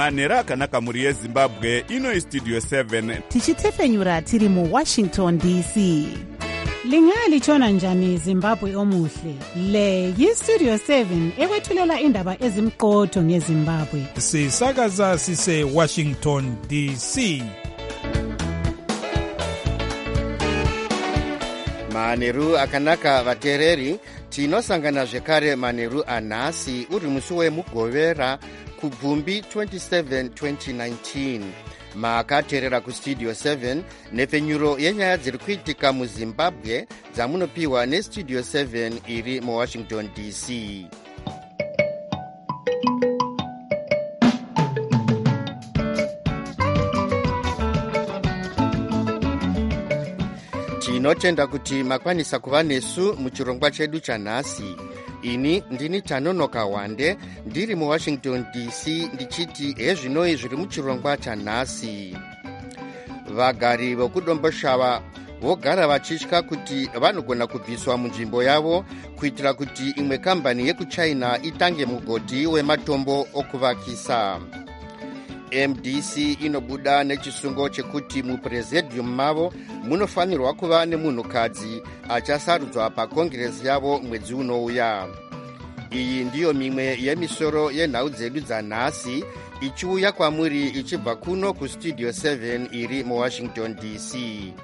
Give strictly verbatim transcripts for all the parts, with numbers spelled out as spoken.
manhero akanaka mhuri yezimbabwe. Ino istudio seven tichitefenyura tiri muwashington D C. Lingalitshona njani Zimbabwe omuhle? Le yistudio seven ekwethulela indaba ezimqotho ngeZimbabwe. Sisakaza sise Washington D C. Manheru akanaka vateereri, tinosangana zvekare manheru anhasi uri musi wemugovera kubvumbi twenty-seven twenty nineteen. Makateerera kustudio seven nepfenyuro yenyaya dziri kuitika muZimbabwe dzamunopiwa nestudio seven iri muWashington D C. Tinotenda kuti makwanisa kuva nesu muchirongwa chedu chanhasi. Ini ndini Tanonoka Wande ndiri muWashington D C ndichiti hezvinoi zviri muchirongwa chanhasi. Vagari vokudomboshava vogara vachitya kuti vanogona kubviswa munzvimbo yavo kuitira kuti imwe kambani yekuchina itange mugodhi wematombo okuvakisa. M D C inobuda nechisungo chekuti mupresidium mavo munofanirwa kuva nemunhukadzi achasarudzwa pakongresi yavo mwedzi unouya. Iyi ndiyo mimwe yemisoro yenhau dzedu dzanhasi ichiuya kwamuri ichibva kuno kustudio seven iri muWashington D C.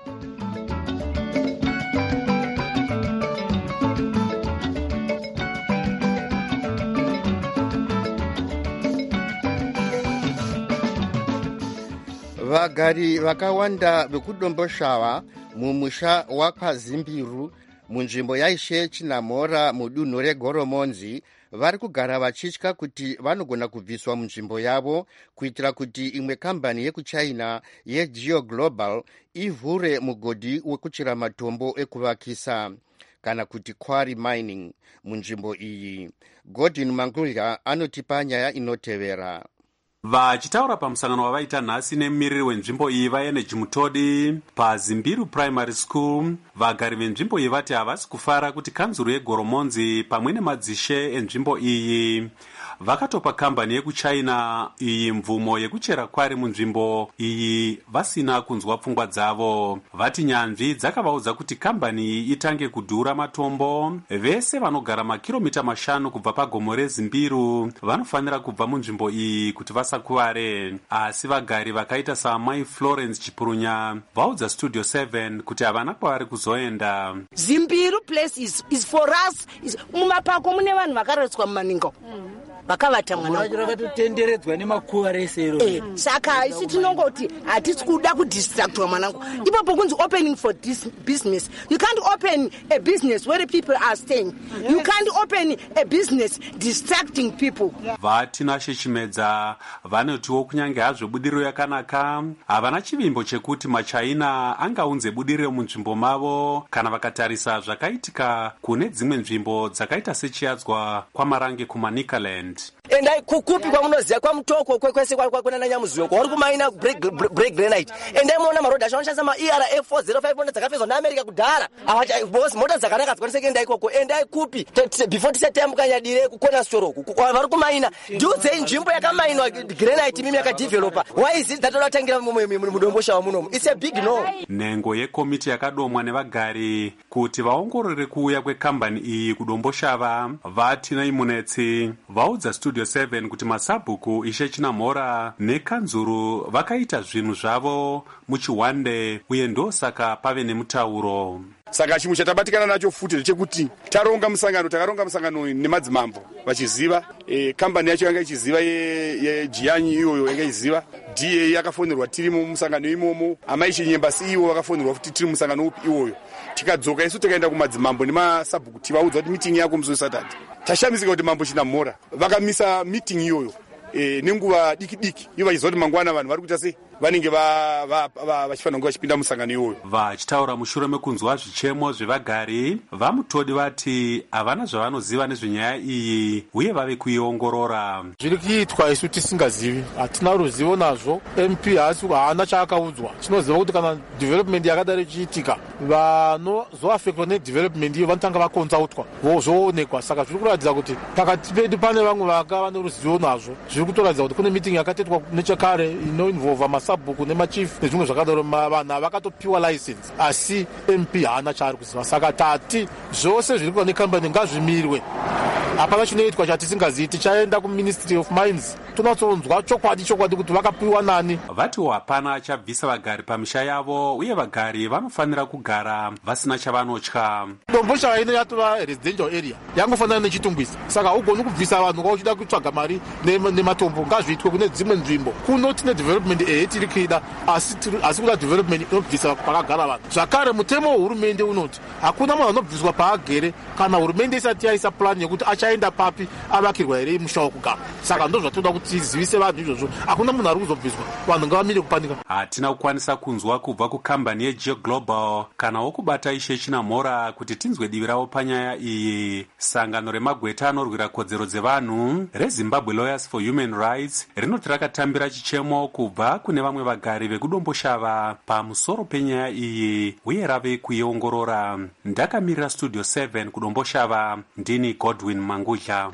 Vagari vakawanda vekudomboshava mumusha wakazimbiru munzvimbo yaishe Chinamora mudunhu reGoromonzi vari kugara vachitya kuti vanogona kubviswa munzvimbo yavo kuitira kuti imwe kambani yekuchina yeGeo Global ivhure mugodhi wekuchera matombo ekuvakisa kana kuti quarry mining munzvimbo iyi. Godwin Mangulya anotipa nyaya inotevera. Vachitaura pamusangano wavaita nhasi nemumiriri wenzvimbo iyi vaeneji Mutodi paZimbiru Primary School, vagari venzvimbo iyi vati havasi kufara kuti kanzuru yeGoromonzi pamwe nemadzishe enzvimbo iyi vakatopa kambani yekuchina iyi mvumo yekuchera kwari munzvimbo iyi vasina kunzwa pfungwa dzavo. Vati nyanzvi dzakavaudza kuti kambani iyi itange kudhura matombo. Vese vanogara makiromita mashanu kubva pagomo reZimbiru vanofanira kubva munzvimbo iyi kuti vasakuvare. Asi vagari vakaita saamai Florence Chipurunya vaudza studio seven kuti havana kwavari kuzoenda. Zimbiru place is, is for us. Mumapako mune vanhu vakaretswa mumaningo. Mm. Vakavata mwana vakatotenderedzwa nemakuva resero. Eh, saka isi tinongoti hatisi kuda kudistractwa mwanangu. Ipapo kunzi opening for this business. You can't open a business where people are staying. Yes. You can't open a business distracting people. Vatina Shechimedza vanotiwo kunyange hazvo budiriro yakanaka havana chivimbo chekuti machaina angaunze budiriro munzvimbo mavo kana vakatarisa zvakaitika kune dzimwe nzvimbo dzakaita sechiadzwa kwamarange kuManicaland. Endai kukupi kwa munoziya kwa mutoko kwekwese kwa kwa kuna nyamuziyo kwa kumaina break break granite. Endai muona maroad ashonsha sama E R F four oh five mota dzakafezwa naAmerica kudhara. Avacha boss mota dzakanaka dzikwanise endai ikoko. Endai kupi before tisetembuka nyadire kukona store vari kumaina ndiudze nzvimbo yakamainwa granite mimi yakadeveloper. Why is it that olatangira mudombosha wa munomu? It's a big no. Nengo yekomiti yakadomwa nevagari kuti vaongorore kuuya kwekambani iyi kudomboshava vati naimunetsi vaudza studio seven kuti masabhuku ishe Chinamora nekanzuru vakaita zvinhu zvavo muchiwande uye ndosaka pave nemutauro. Saka chimwe chatabatikana nacho futi chekuti taronga musangano takaronga musangano nemadzimambo vachiziva e, kambani yacho yanga ichiziva ye, ye Jianyi iyoyo yanga ichiziva D A yakafonerwa tiri mumusangano imomo amai Chinyembasi iwo vakafonerwa futi tiri mumusangano upi iwoyo. Tikadzoka isu tikaenda kumadzimambo nemasabhuku tivaudza kuti meeting yako musi Saturday. Tashamisika kuti mambo Chinamora vakamisa meeting iyoyo e, nenguva diki diki ivo vachizoti mangwana vanhu vari kuita sei vanenge vachifanira kunge vachipinda musangano iwoyo. Vachitaura mushure mekunzwa zvichemo zvevagari, vamutodi vati havana zvavanoziva nezvenyaya iyi uye vave kuiongorora. Zviri kuitwa isu tisingazivi, hatina ruzivo nazvo. M P haasi haana chaakaudzwa. Tinoziva kuti kana development yakadaro ichiitika, vanozoafektwa nedevelopment iyo vanotanga vakonzautwa zvoonekwa. Saka zviri kuratidza kuti pakati pedu pane vamwe vakava neruzivo nazvo. Zviri kutoratidza kuti kune meeting yakatetwa nechekare inoinvolva masabhuku nemachief nezvimwe zvakadaro, vanhu vakatopiwa license asi M P haana chaari kuziva. Saka tati zvose zviri kuitwa nekambani ngazvimirwe. Hapana chinoitwa chatisingazivi. Tichaenda kuministry of mines tonatsonzwa chokwadi chokwadi kuti vakapiwa nani. Vatiwo hapana achabvisa vagari pamisha yavo uye vagari vanofanira kugara vasina chavanotya. Domboshava ino yatova residential area yangofanana nechitumbwisa. Saka haugoni kubvisa vanhu kwa uchida kutsvaga mari nematombo. Ngazviitwe kune dzimwe nzvimbo kuno tine development ehe tiri kuida, asi kuda development inobvisa pakagara vanhu. Zvakare mutemo wehurumende unoti hakuna munhu anobviswa paagere kana hurumende isati yaisa plan yekuti achaenda papi avakirwa here musha wokugara. Saka ndo zvatoda kuti tizivise vanhu izvozvo. Hakuna munhu ari kuzobviswa, vanhu ngavamire kupanika. Hatina kukwanisa kunzwa kubva kukambani yeGeo Global kana wokubata Ishe Chinamhora kuti tinzwe divi ravo panyaya iyi. Sangano remagweta anorwira kodzero dzevanhu reZimbabwe Lawyers for Human Rights rinoti rakatambira chichemo kubva kune vamwe vagari vekudomboshava pamusoro penyaya iyi uye rave kuiongorora. Ndakamirira Studio seven kudomboshava, ndini Godwin Mangudla.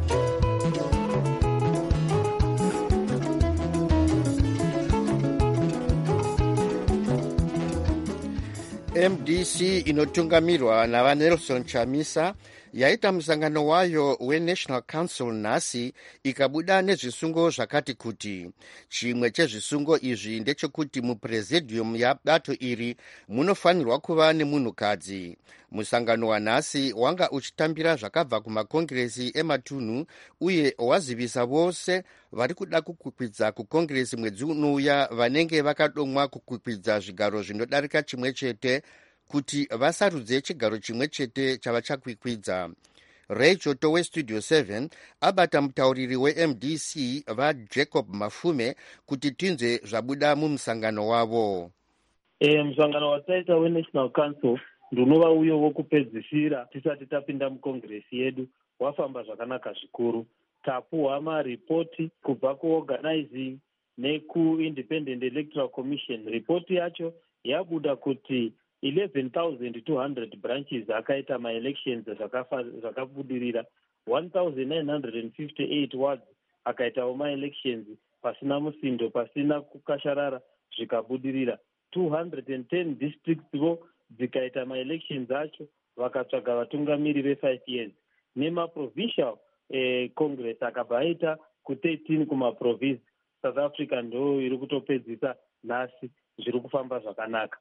M D C inotungamirwa navaNelson Chamisa yaita musangano wayo weNational Council nhasi ikabuda nezvisungo zvakati kuti. Chimwe chezvisungo izvi ndechekuti mupresidium yabato iri munofanirwa kuva nemunhukadzi. Musangano wanhasi wanga uchitambira zvakabva kumakongiresi ematunhu uye wazivisa vose vari kuda kukwikwidza kukongiresi mwedzi unouya vanenge vakadomwa kukwikwidza zvigaro zvinodarika chimwe chete kuti vasarudze chigaro chimwe chete chavachakwikwidza. Ray Choto weStudio seven abata mutauriri weM D C vaJacob Mafume kuti tinzwe zvabuda mumusangano wavo. E, musangano wataita weNational Council ndinova uyo wokupedzisira tisati tapinda mukongresi yedu wafamba zvakanaka zvikuru. Tapuwa maripoti kubva kuorganizing nekuindependent electoral commission. Ripoti yacho yabuda kuti eleven thousand two hundred branches akaita ma-elections zvakabudirira, one thousand nine hundred fifty-eight wards akaitawo ma-elections pasina musindo pasina kukasharara zvikabudirira, two hundred ten districts vo dzikaita ma-elections acho vakatsvaga vatungamiri ve-five years. Nema-provincial eh, congress akabva aita ku-thirteen kuma-province. South Africa ndo iri kutopedzisa nhasi zviri kufamba zvakanaka.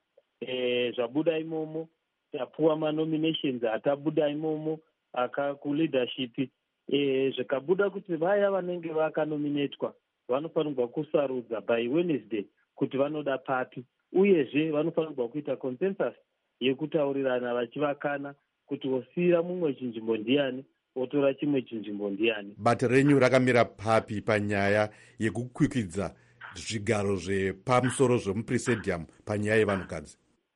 E, zvabuda imomo tapuwa manominations atabuda imomo aka kuleadership e, zvikabuda kuti vaya vanenge vakanominatwa vanofanirwa kusarudza by Wednesday kuti vanoda papi, uyezve vanofanirwa kuita consensus yekutaurirana vachivakana kuti osira mumwe chinzvimbo ndiani otora chimwe chinzvimbo ndiani. Bata renyu rakamira papi panyaya yekukwikwidza zvigaro zvepamusoro zvemupresidium panyaya yevanhukadzi?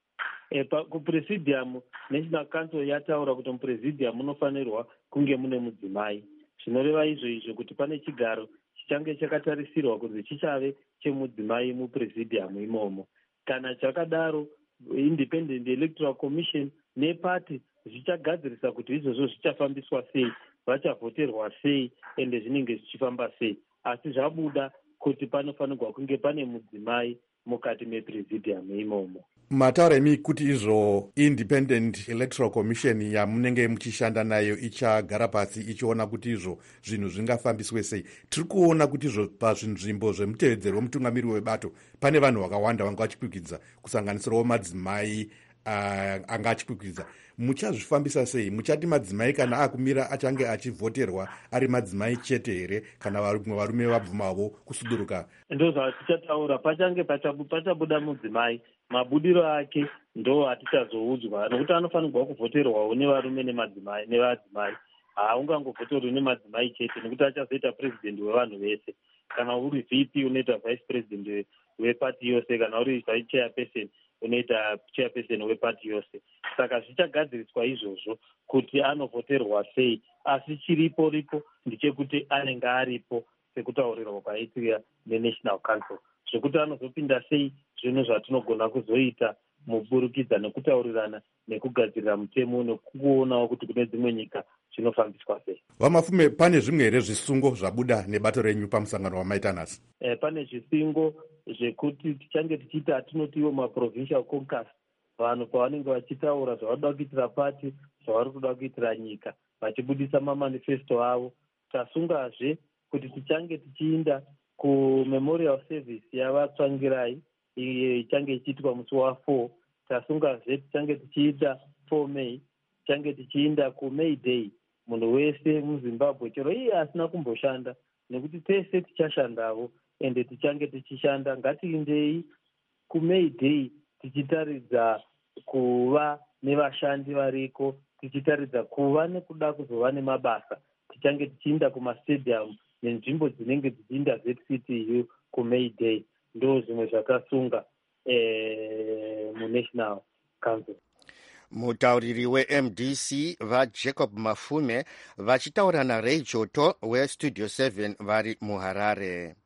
E, kupresidium National Council yataura kuti mupresidium munofanirwa kunge mune mudzimai. Zvinoreva izvo izvo kuti pane chigaro chichange chakatarisirwa kuti chichave chemudzimai mupresidium imomo. Kana chakadaro Independent Electoral Commission nepati zvichagadzirisa kuti izvozvo zvichafambiswa sei, vachavhoterwa sei ende zvinenge zvichifamba sei. Asi zvabuda kuti panofanirwa kunge pane mudzimai mukati mepresidium imomo. Mataura emi kuti izvo Independent Electoral Commission yamunenge muchishanda nayo ichagara pasi ichiona kuti izvo zvinhu zvingafambiswe sei. Tiri kuona kuti izvo pazvinzvimbo zvemutevedzeri wemutungamiri webato pane vanhu vakawanda vanga vachikwikidza kusanganisirawo madzimai uh, anga achikwikidza. Muchazvifambisa sei? Muchati madzimai kana akumira achange achivhoterwa ari madzimai chete here kana varume varume vabvumavo kusuduruka? Ndo zvatichataura, pachange pachabuda mudzimai mabudiro ake ndo hatichazoudzwa, nokuti anofanirwa kuvhoterwawo nevarume nemadzimai nevadzimai. Haungangovhoterwi nemadzimai chete nokuti achazoita president wevanhu vese. Kana uri V P unoita vice president wepati yose, kana uri vice chairperson unoita chairperson wepati yose. Saka zvichagadziriswa izvozvo kuti anovhoterwa sei, asi chiripo ripo ndechekuti anenge aripo sekutaurirwa kwaitira nenational council. Zvekuti anozopinda sei zvinhu zvatinogona kuzoita muburukidza nekutaurirana nekugadzirira mutemo nekuonawo kuti kune dzimwe nyika zvinofambiswa sei. Vamafume, pane zvimwe here zvisungo zvabuda nebato renyu pamusangano wamaita nhasi? E, pane zvisungo zvekuti tichange tichiita atinotiwo maprovincial caucus, vanhu pavanenge vachitaura zvavanoda kuitira pati, zvavari kuda kuitira nyika, vachibudisa mamanifesto avo. Tasungazve kuti tichange tichiinda kumemorial service yavatsvangirai ichange ichiitwa musi wafour. Tasungazve tichange tichiita four May, tichange tichiinda kuMay Day. Munhu wese muZimbabwe chero iye asina kumboshanda, nekuti tese tichashandavo ende tichange tichishanda, ngatiindei kuMay Day tichitaridza kuva nevashandi variko, tichitaridza kuva nekuda kuzova nemabasa. Tichange tichiinda kumastadium nenzvimbo dzinenge dzichiinda Z C T U kuMay Day. Ndo zvimwe zvakasunga eh, muNational Council. Mutauriri we-M D C vaJacob Mafume vachitaura naRay Joto weStudio seven vari muHarare.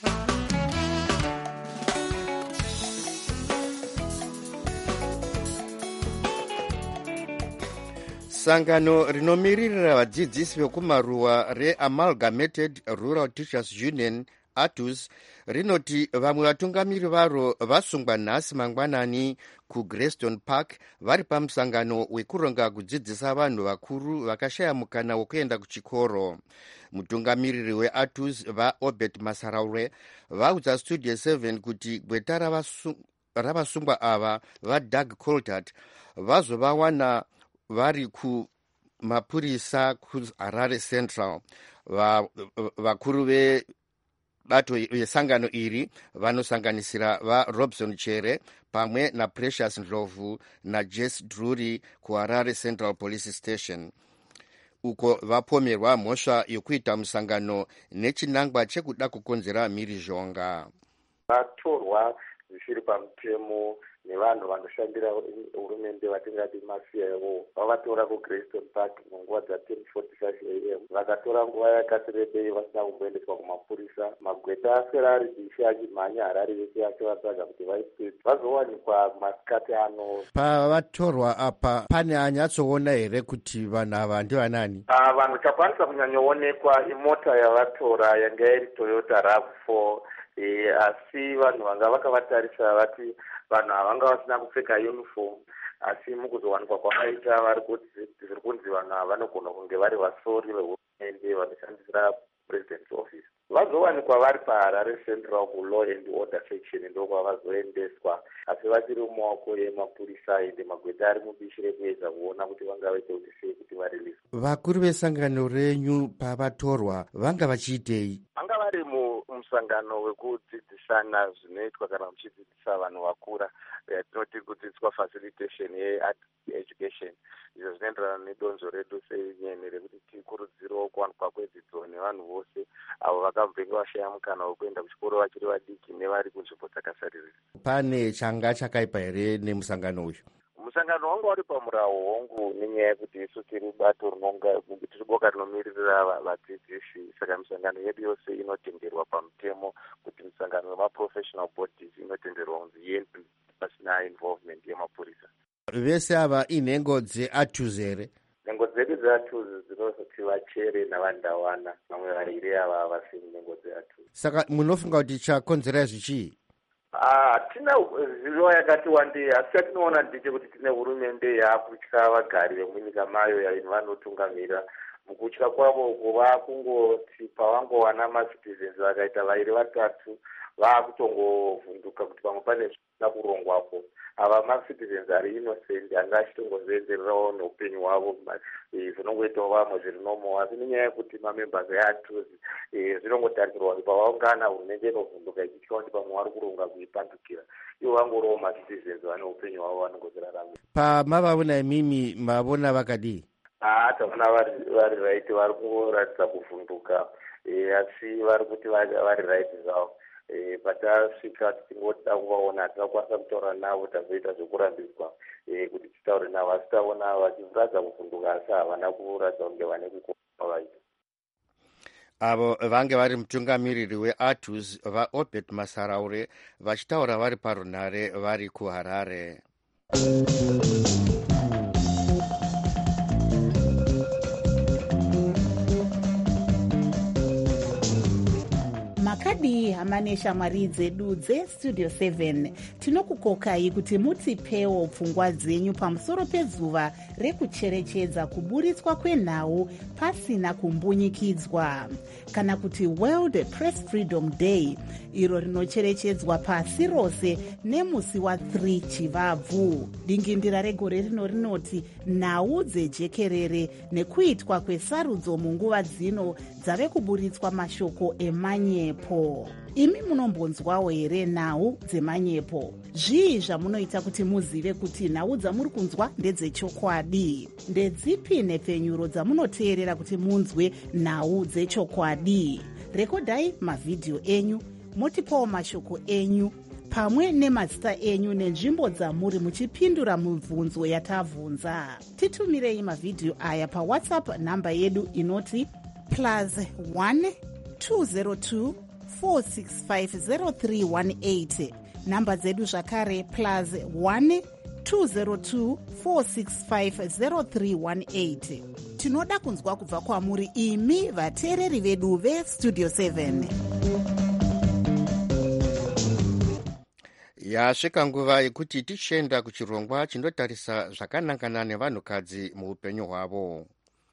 Sangano rinomiririra vadzidzisi vekumaruwa reAmalgamated Rural Teachers Union A T U S rinoti vamwe vatungamiri varo vasungwa nhasi mangwanani kuGreyston Park vari pamusangano wekuronga kudzidzisa vanhu vakuru vakashaya mukana wekuenda kuchikoro. Mutungamiriri we-A T U S vaObert Masaraure vaudza Studio seven kuti gweta ravasungwa ava vaDoug Coltart vazovawana vari kumapurisa kuHarare Central. Vakuru ve bato yesangano iri vanosanganisira vaRobson Chere pamwe naPrecious Ndlovu naJess Drury kuHarare Central Police Station, uko vapomerwa mhosva yokuita musangano nechinangwa chekuda kukonzera mhirizhonga. Vatorwa zvisiri pamutemo nevanhu vanoshandira hurumende vatingati mafia yavo, vavatora kuGreyston Park munguva dza-ten forty-five a m vakatora nguva yakati rebei vasina kumboendeswa kumapurisa. Magweta aswera ari bishi achimhanya Harare yese yacho vatsvaga kuti vaispeed vazowanikwa masikati ano. Pavatorwa apa pane anyatsoona here kuti vanhu ava ndivanani? Uh, vanhu chakwanisa kunyanyoonekwa imota yavatora yanga iri Toyota RAV four. E, asi vanhu vanga vakavatarisa vati vanhu havanga vasina kupfeka uniform, asi mukuzowanikwa kwakaita vari kuti zviri kunzi vanhu ava vanogona kunge vari vasori vehurumende vanoshandisira president's office. Vazowanikwa vari paHarare Central kuLaw and Order section ndokwavazoendeswa, asi vachiri mumaoko emapurisa ende magweta ari mubishi rekuedza kuona kuti vangavaite kuti sei kuti vareliswe. Vakuru vesangano renyu pavatorwa vanga vachiitei? Vanga vari musangano wekudzidzisana zvinoitwa kana muchidzidzisa vanhu vakura, tinoti kudzidziswa facilitation yeeducation. Izvo zvinoenderana nedonzvo redu senyene rekuti tikurudzirewo kuwanikwa kwedzidzo nevanhu vose avo vakabvenge vashaya mukana wekuenda kuchikoro vachiri vadiki nevari kunzvimbo dzakasaririra. Pane changa chakaipa here nemusangano uyu? Musangano wanga uri pamurawo hongu nenyaya yekuti isu tiri bato rinonga tiri boka rinomiririra vadzidzisi, saka misangano yedu yose inotenderwa pamutemo kuti misangano yemaprofessional bodies inotenderwa kunzi iende pasina involvement yemapurisa. Vese ava inhengo dze-A T U S here? Nhengo dzedu dze-A T U S dzinozoti vaChere navandawana, vamwe variri ava havasiri nhengo dze-A T U S. Saka munofunga kuti chakonzera zvichii? Hatina zivo yakati wandei, asi chatinoona ndechekuti tine hurumende yaakutya vagari vemunyika mayo yaino vanotungamira. Mukutya kwavo kuva kungoti pavangowana macitizens vakaita vairi vatatu vaakutongovhunduka kuti pamwe pane zvinoda kurongwapo. Ava macitizens ari innocent anga achitongozoendererawo neupenyu hwavo, zvinongoitawo vamwe zviri nomo, asi nenyaya yekuti mamembers e-A T U S zvinongotarisirwa kuti pavaungana hurumende inovhunduka ichitya kuti pamwe vari kuronga kuipandukira, ivo vangorowo macitizens vane upenyu hwavo vanongozviraramira. Pamavaona imimi mavona vakadii? Ah, tavona vari right, vari kungoratidza kuvhunduka, asi vari kuti vari right zvavo. e, patasvika tichingoda kuvaona hatinokwanisa kutaura navo, tazoita zvekurambidzwa e, kuti titaure navo, asi taona vachiradza kuvhunduka asi havana kuradza kunge vane kukoma vaita. Avo vange vari mutungamiriri weAtus vaObed Masaraure vachitaura vari parunhare vari kuHarare. makadii hama neshamwari dzedu dzestudio seven, tinokukokai kuti mutipewo pfungwa dzenyu pamusoro pezuva rekucherechedza kuburitswa kwenhau pasina kumbunyikidzwa, kana kuti World Press Freedom Day, iro rinocherechedzwa pasi rose nemusi wa three Chivabvu. Dingindira regore rino rinoti nhau dzejekerere nekuitwa kwesarudzo munguva dzino dzave kuburitswa mashoko emanyepo. Imi munombonzwawo here nhau dzemanyepo? Zvii zvamunoita kuti muzive kuti nhau dzamuri kunzwa ndedzechokwadi? Ndedzipi nhepfenyuro dzamunoteerera kuti munzwe nhau dzechokwadi? Rekodhai mavhidhiyo enyu, motipawo mashoko enyu pamwe nemazita enyu nenzvimbo dzamuri muchipindura mibvunzo yatabvunza. Titumirei mavhidhiyo aya pawhatsapp namba yedu inoti plus one two zero two four six five zero three one eight. Namba dzedu zvakare plus one two zero two four six five zero three one eight. Tinoda kunzwa kubva kwamuri imi vateereri vedu vestudio seven. Yasvika nguva yekuti tichienda kuchirongwa chinotarisa zvakanangana nevanhukadzi muupenyu hwavo.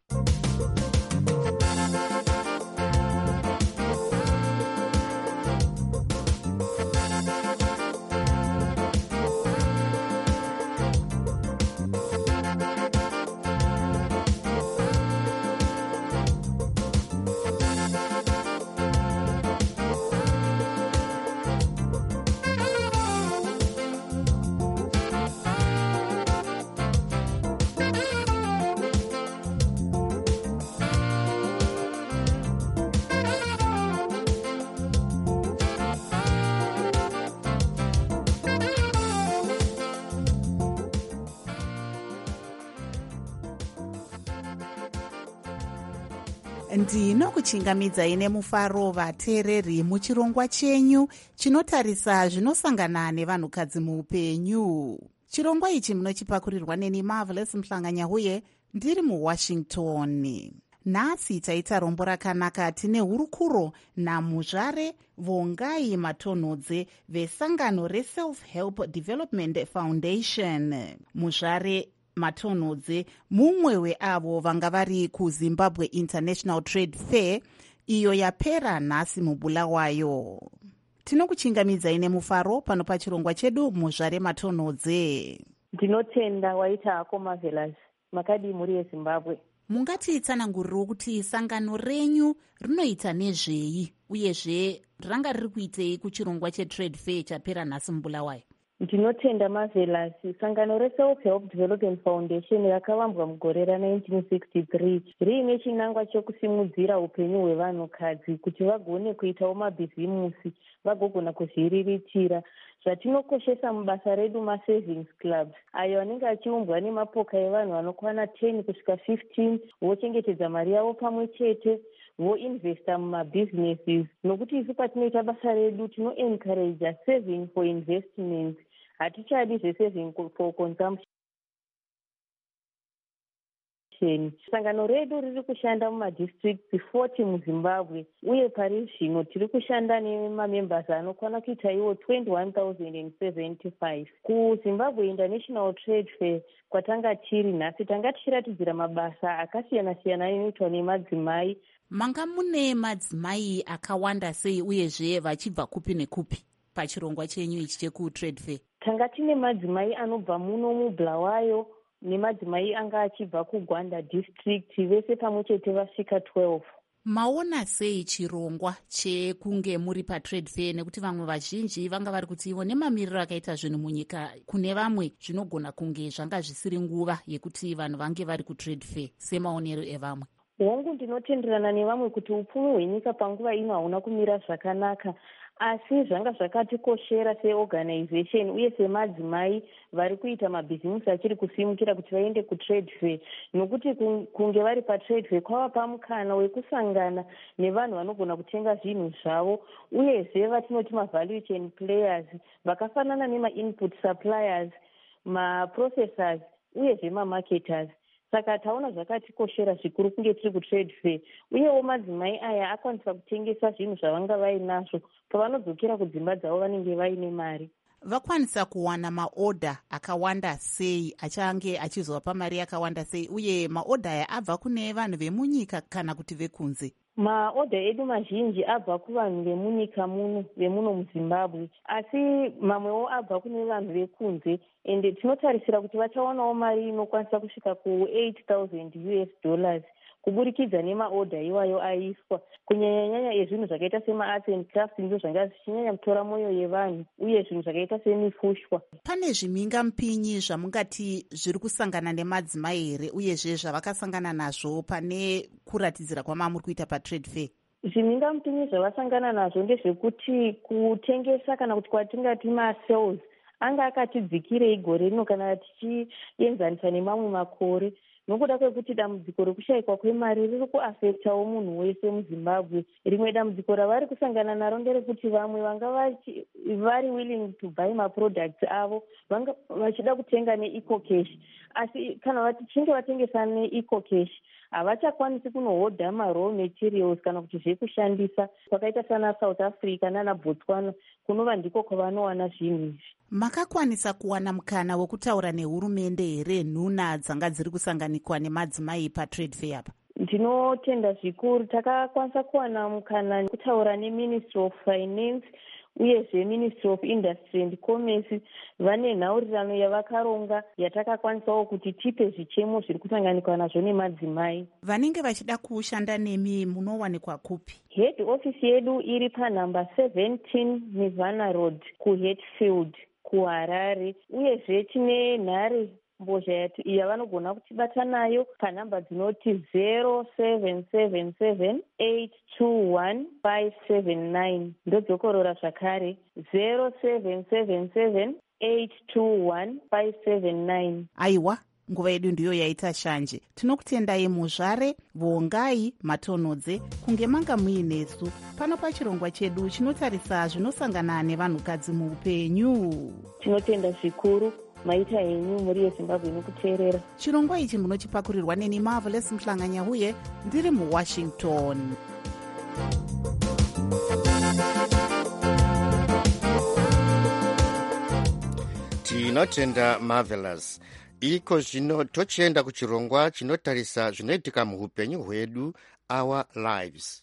ndinokuchingamidzai nemufaro vateereri muchirongwa chenyu chinotarisa zvinosangana nevanhukadzi muupenyu. Chirongwa ichi munochipakurirwa neni Marvelous Mhlanganyahuye ndiri muWashington. Nhasi taita rombo rakanaka tine hurukuro namuzvare Vongai Matonhodze vesangano reSelf-Help Development Foundation. Muzvare Matonhodze mumwe weavo vanga vari kuZimbabwe International Trade Fair iyo yapera nhasi muBulawayo. Tinokuchingamidzai nemufaro pano pachirongwa chedu muzvare Matonhodze. Ndinotenda waita hako Marvelous, makadii muri yeZimbabwe? Mungatitsananguriro kuti sangano renyu rinoita nezvei uyezve ranga riri kuitei kuchirongwa chetrade fair chapera nhasi muBulawayo? Ndinotenda Marvelous, sangano reSelf-Help Development Foundation rakavambwa mugore ra-nineteen sixty-three riine chinangwa chekusimudzira upenyu hwevanhukadzi kuti vagone kuitawo mabhizimusi vagogona kuzviriritira. Zvatinokoshesa mubasa redu masavings clubs ayo anenge achiumbwa nemapoka evanhu vanokwana ten kusvika fifteen vochengetedza mari yavo pamwe chete voinvesta mumabhizineses, nokuti isu patinoita basa redu tinoencourage saving for investment, hatichadi zvesaving for consumption. Sangano redu riri kushanda mumadistricts forty muZimbabwe uye pari zvino tiri kushanda nemamembers anokwana kuita iwo twenty-one thousand seventy-five. KuZimbabwe International Trade Fair kwatanga tiri nhasi tanga tichiratidzira mabasa akasiyana-siyana anoitwa nemadzimai. Manga mune madzimai akawanda sei uyezve vachibva kupi nekupi pachirongwa chenyu ichi chekutrade fair? Tanga tine madzimai anobva muno muBulawayo nemadzimai anga achibva kuGwanda district, vese pamwe chete vasvika twelve. Maona sei chirongwa chekunge muri patrade fair, nekuti vamwe vazhinji vanga vari kuti ivo nemamiriro akaita zvinhu munyika kune vamwe zvinogona kunge zvanga zvisiri nguva yekuti vanhu vange vari kutrade fair semaonero evamwe? Hongu ndinotenderana nevamwe kuti upfumi hwenyika panguva ino hauna kumira zvakanaka. asi zvanga zvakatikoshera seorganization uye semadzimai vari kuita mabhizimusi achiri kusimukira kuti vaende kutrade fair, nokuti kunge vari patrade fair kwavapa mukana wekusangana nevanhu vanogona kutenga zvinhu zvavo, uyezve vatinoti mavalue chain players vakafanana nemainput suppliers, maprocessors uyezve mamarketers. Saka taona zvakatikoshera zvikuru kunge tiri kutrade fair, uyewo madzimai aya akwanisa kutengesa zvinhu zvavanga vainazvo pavanodzokera kudzimba dzavo vanenge vaine mari. Vakwanisa kuwana maodha akawanda sei, achange achizovapa mari yakawanda sei, uye maodha aya abva kune vanhu vemunyika kana kuti vekunze? Maodha edu mazhinji abva kuvanhu vemunyika muno vemuno muZimbabwe, asi mamwewo abva kune vanhu vekunze, ende tinotarisira kuti vachawanawo mari inokwanisa kusvika ku eight thousand U S dollars kuburikidza nemaodha iwayo aiswa. Kunyanyanyanya ezvinhu zvakaita sema-arts and crafts ndizvo zvanga zvichinyanya kutora mwoyo yevanhu, uye zvinhu zvakaita semifushwa. Pane zvimhinga mupinyi zvamungati zviri kusangana nemadzimai here, uyezve zvavakasangana nazvo pane kuratidzira kwamamuri kuita patrade fair? Zvimhinga mupinyi zvavasangana nazvo ndezvekuti kutengesa kana kuti kwatingati masales anga akatidzikirei gore rino kana tichienzanisa nemamwe makore, nokuda kwekuti dambudziko rekushayikwa kwemari riri kuafektawo munhu wese muZimbabwe. Rimwe dambudziko ravari kusangana naro nderekuti vamwe vanga vari willing to buy maproducts avo vanga vachida kutenga neeco cash, asi kana vachinge vatengesa neeco cash havachakwanisi kunohodha maraw materials kana kuti zvekushandisa kwakaita sana South Africa nana Botswana, kunova ndiko kwavanowana zvinhu izvi. Makakwanisa kuwana mukana wekutaura nehurumende here nhuna dzanga dziri kusanganikwa nemadzimai patrade fair apa? Ndinotenda zvikuru takakwanisa kuwana mukana wekutaura neMinistry of Finance uyezve Ministry of Industry and Commerce. Vane nhaurirano yavakaronga yatakakwanisawo kuti tipe zvichemo zviri kusanganikwa nazvo nemadzimai. Vanenge vachida kushanda nemi munowanikwa kupi? Head office yedu iri panhamba seventeen Nirvana Road kuHatfield kuHarare, uyezve tine nhare mbozha yavanogona kutibata nayo panhamba dzinoti zero seven seven seven eight two one five seven nine. Ndodzokorora zvakare zero seven seven seven eight two one five seven nine. Aiwa, nguva yedu ndiyo yaita shanje. Tinokutendai muzvare, vongai, matonodze, kunge manga muinesu pano pachirongwa chedu chinotarisa zvinosangana nevanhukadzi muupenyu. Tinotenda zvikuru maita henyu muri yeZimbabwe nokuteerera. Chirongwa ichi munochipakurirwa neni Marvelous Mhlanganya huye ndiri muWashington. Tinotenda Marvelous. Iko zvino tochienda kuchirongwa chinotarisa zvinoitika muhupenyu hwedu, Our Lives.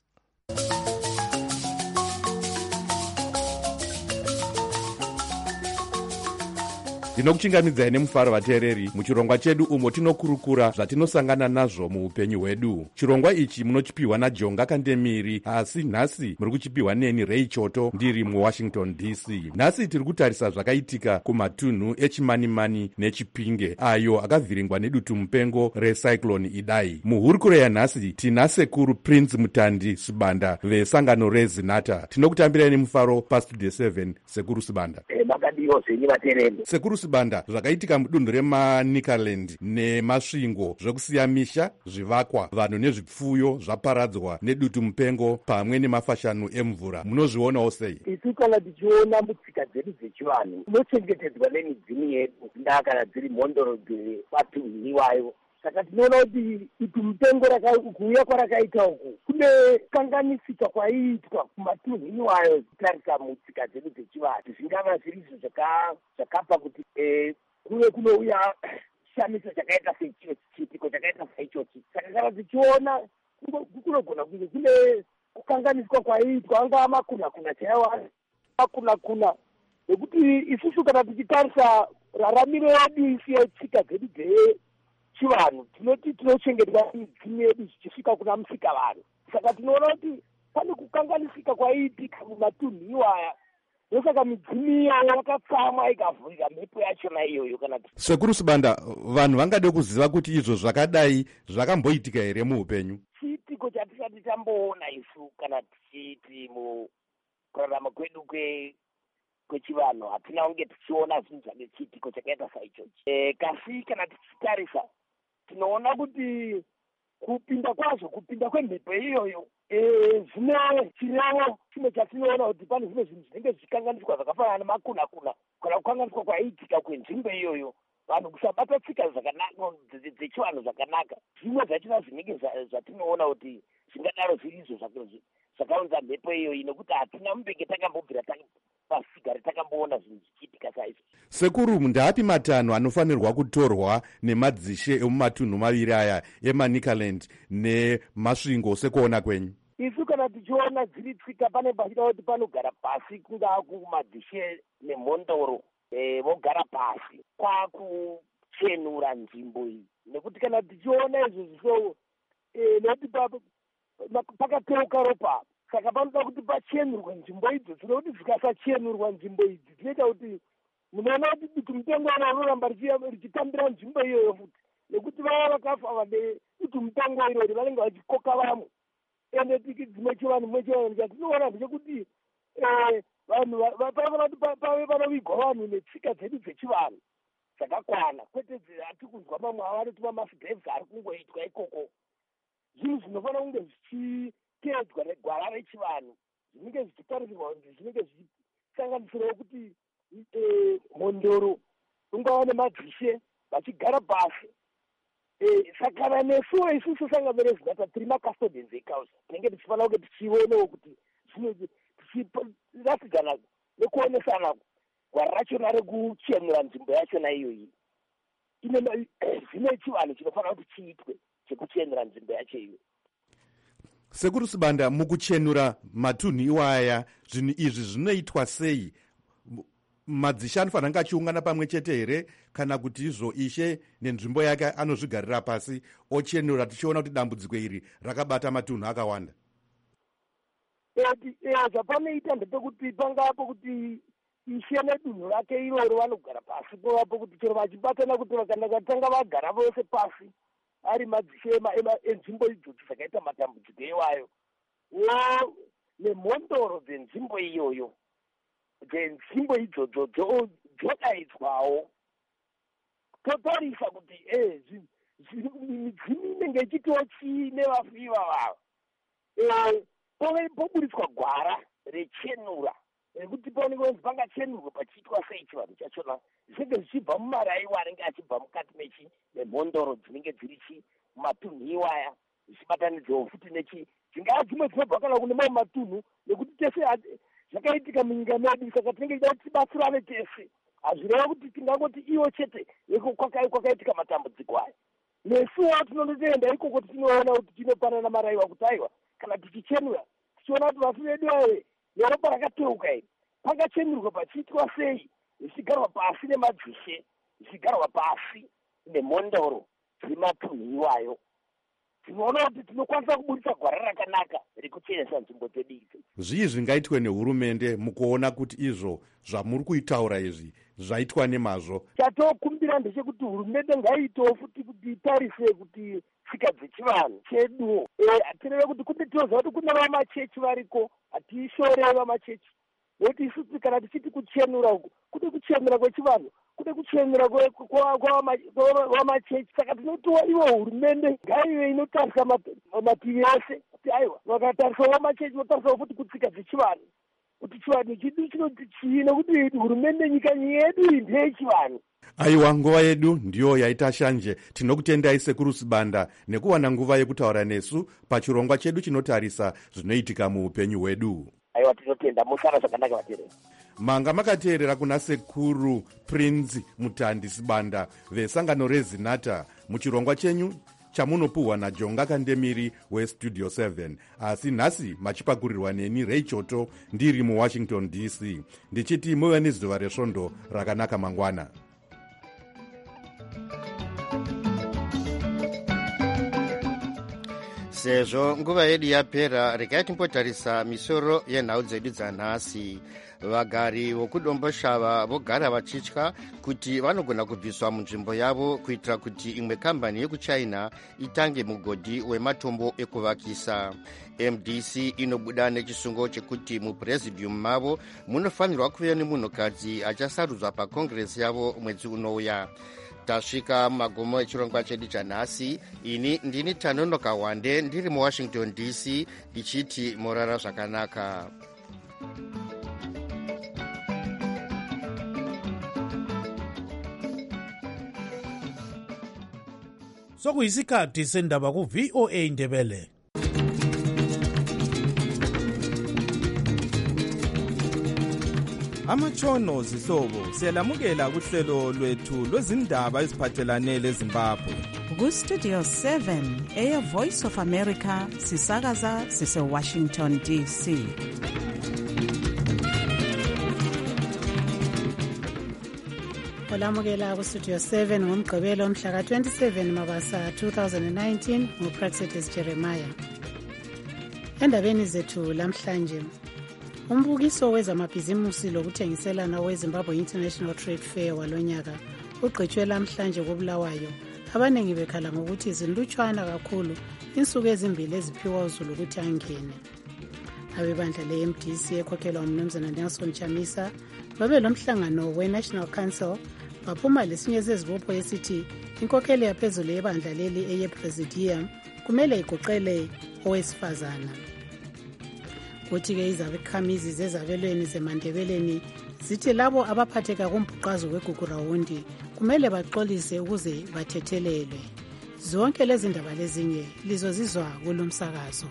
ndinokuchingamidzai nemufaro vateereri muchirongwa chedu umo tinokurukura zvatinosangana nazvo muupenyu hwedu. Chirongwa ichi munochipiwa naJonga Kandemiri, asi nhasi muri kuchipiwa neni Ray Choto ndiri muWashington D C. Nhasi tiri kutarisa zvakaitika kumatunhu eChimanimani neChipinge ayo akavhiringwa nedutu mupengo recyclone Idai. Muhurukuro yanhasi tina sekuru Prince Mutandi Sibanda vesangano reZinata. Tinokutambirai nemufaro pastudio seven. Sekuru Sibanda. Makadiyo zvenyi vateereri. Sekuru Sibanda, zvakaitika mudunhu reManikaland nemasvingo zvekusiya misha, zvivakwa, vanhu nezvipfuyo zvaparadzwa nedutu mupengo pamwe nemafashanu emvura. Munozvionawo sei? Isu kana tichiona mutsika dzedu dzechivanhu tinochengetedzwa nemidzimu yedu ndaa kana dziri mhondoro dzepatunhu iwayo. Saka tinoona kuti dutu mupengo kuuya kwarakaita uku kune kanganisika kwaiitwa kumatunhu iwayo kutarisa mutsika dzedu dzechivanhu. Zvingava zviri izvo zvakapa kuti kuve kunouya chishamiso chakaita seichochi, chiitiko chakaita saichochi. Saka kana tichiona kunogona kunge kune kukanganiswa kwaiitwa angava makuna-kuna chaiwo makuna-kuna, nekuti isusu kana tichitarisa raramiro yedu isi yetsika dzedu dzechivanhu tinoti tinochengetwa midzimu yedu zvichisvika kuna musika vanhu. Saka tinoona kuti pane kukanganisika kwaiitika mumatunhu iwaya, ndosaka midzimu iyaya yakapfama ikavhurika mhepo yachona iyoyo. Kana Sekuru Sibanda, vanhu vangade kuziva kuti izvo zvakadai zvakamboitika here muupenyu? Chiitiko chatisati tamboona isu kana tichiti kurarama kwedu kwe kwechivanhu hatina kunge tichiona zvinhu zvane chiitiko chakaita saichochi. E, kasi kana tichitarisa tinoona kuti kupinda kwazvo kupinda kwemhepo iyoyo zvine chirevo chimwe chatinoona kuti pane zvimwe zvinhu zvinenge zvichikanganiswa zvakafanana nemakuna-kuna kana kukanganiswa kwaiitika kwenzvimbo iyoyo, vanhu kusabata tsika zvakanaka dzechivanhu zvakanaka. zvimwe zvachina zvinenge zvatinoona kuti zvingadaro zviri izvo zvakaunza mhepo iyoyi, nekuti hatina mumbenge takambobvira pasigari takamboona zvinhu zvichiitika saizvo. sekuru, ndaapi matanho anofanirwa kutorwa nemadzishe emumatunhu maviri aya emanikaland nemasvingo sekuona kwenyu? isu kana tichiona dziri tsika pane pachida kuti panogara pasi, kungaa kumadzishe nemhondoro e, vogara pasi kwakuchenura nzvimbo iyi, nekuti kana tichiona izvo zviso e, nekuti pakateuka ropa, saka panoda kuti pachenurwe nzvimbo idzo. Tinokuti zvikasachenurwa nzvimbo idzi dzinoita kuti munoona kuti dutu mupengo ana anoramba richitambira nzvimbo iyoyo futi, nekuti vaya vakafa vane dutu mupengo irori vanenge vachikoka vamwe. Ende tiki dzimwe chivanhu mwe chivanhu chatinoona ndechekuti vanhu panofanira kuti pave panovigwa vanhu netsika dzedu dzechivanhu dzakakwana, kwete hati kunzwa mamwe avanoti mamasgraves ari kungoitwa ikoko. Zvinhu zvinofanira kunge zvichiteedzwa negwara rechivanhu, zvinenge zvichitarisirwa kuti zvinenge zvichisanganisirawo kuti mhondoro ungava nemadzishe vachigara pasi. Saka nesuwo isusu sangamere zinata tiri macustodians ecausa, tinenge tichifanira kunge tichionewo kuti tichiratidzana nekuonesana gwara rachona rekuchenura nzvimbo yachona iyoyi zvine chivanhu chinofanira kuti chiitwe chekuchenura nzvimbo yacho iyo. sekuru Sibanda, mukuchenura matunhu iwaya zvinhu izvi zvinoitwa sei? Madzishe anofanira kunge achiungana pamwe chete here, kana kuti izvo ishe nenzvimbo yake anozvigarira pasi ochenura, tichiona kuti dambudziko iri rakabata matunhu akawanda? Zvapanoita ndepekuti pangapo kuti ishe nedunhu rake iroro vanogara pasi povapo, kuti chero vachibatana kuti kana vatanga vagara vose pasi ari madzishe enzvimbo idzodzo zvakaita matambudziko iwayo nemhondoro dzenzvimbo iyoyo dzenzvimbo idzodzo dzodaidzwawo, totarisa kuti midzimu inenge ichitiwo chii nevafiva vavo, poburitswa gwara rechenura rekuti paoneke kunzi pangachenurwa pachiitwa sei chivanhu chachona, zvinenge zvichibva mumaraiwa anenge achibva mukati memhondoro dzinenge dziri mumatunhu iwaya, zvichibatanidzwawo futi nechi dzingava dzimwe dzinobva kana kune mamwe matunhu, nekuti tese zvakaitika munyika medu, saka tinenge tida kuti tibatsirane tese. Hazvireva kuti tingangoti iwo chete kwakaitika matambudziko aya. Nesuwo tinondoenda ikoko tinoona kuti tinopanana maraiwa kuti aiwa kana tichichenura tichiona kuti vafi vedu ave neropa rakateuka iri pakachenurwa pachiitwa sei, zvichigarwa pasi nemadzishe, zvichigarwa pasi nemhondoro dziri matunhu iwayo. Tinoona kuti tinokwanisa kubudisa gwara rakanaka rekuchenesa nzvimbo dzedu idzi. Zvii zvingaitwe nehurumende mukuona kuti izvo zvamuri kuitaura izvi zvaitwa nemazvo? Chatokumbira ndechekuti hurumende ngaiitewo futi kuti itarise kuti tsika dzechivanhu cheduwo. Hatireve kuti kunde tinoziva kuti kune vamachechi variko, hatishoreva vamachechi, nekuti isusu kana tichiti kuchenura uku kude kuchenura kwechivanhu, kude kuchenura kwamachechi. Saka tinotiwa iwo hurumende ngaive inotarisa mativi ese, kuti aiwa vakatarisa wamachechi inotarisa futi kutsika dzechivanhu, kuti chivanhu chidu chinoti chii, nekuti hurumende nyika yedu iyi ndeyechivanhu. Aiwa, nguva yedu ndiyo yaita shanje. Tinokutendai sekuru Sibanda nekuwana nguva yekutaura nesu pachirongwa chedu chinotarisa zvinoitika muupenyu hwedu. Aiwa, tinotenda. Musara zvakanaka vateereri. Manga makateerera kuna sekuru Prince Mutandi Sibanda vesangano reZinata muchirongwa chenyu chamunopuhwa naJonga Kandemiri weStudio seven. Asi nhasi machipakurirwa neni Ray Choto ndiri muWashington D C. Ndichiti muve nezuva resvondo rakanaka mangwana. sezvo nguva yedu yapera, regai timbotarisa misoro yenhau dzedu dzanhasi. Vagari vokudomboshava vogara vachitya kuti vanogona kubviswa munzvimbo yavo kuitira kuti imwe kambani yekuchina itange mugodhi wematombo ekuvakisa. M D C inobuda nechisungo chekuti mupresidium mavo munofanirwa kuva nemunhukadzi achasarudzwa pakongresi yavo mwedzi unouya. Tasvika magomo echirongwa chedu chanhasi. Ini ndini Tanonoka Wande ndiri muWashington D C ndichiti morara zvakanaka. Sokuyisikhathi sendaba ku V O A Ndebele. Amatshono zihlobo siyalamukela kuhlelo lwethu lwezindaba eziphathelane leZimbabwe. Ku Studio seven eya Voice of America sisakaza sise Washington D C. Olamukela ku Studio seven ngomgqibelo mhla ka twenty-seven Mabasa two thousand nineteen nguPraxitis Jeremiah. Endabeni zethu lamhlanje, umbukiso wezamabhizimusi lokuthengiselana weZimbabwe International Trade Fair walonyaka ugqitshwe lamhlanje koBulawayo. Abanengi bekhala ngokuthi zinlutshwana kakhulu insuku ezimbili eziphiwa uzulu ukuthi angene. Abebandla le-M D C ekhokhelwa umnumzana Nelson Chamisa babe lomhlangano we-National Council baphuma lesinye sezibopho esithi inkokheli yaphezulu yebandla leli eye-Presidium kumele igoqele owesifazana. Kuthi-ke izakhamizi zezabelweni zemandebeleni zithi labo abaphatheka kumbhuqazo weGugurawundi kumele baxolise ukuze bathethelelwe. Zonke lezi ndaba lezinye lizozizwa kulomsakazo.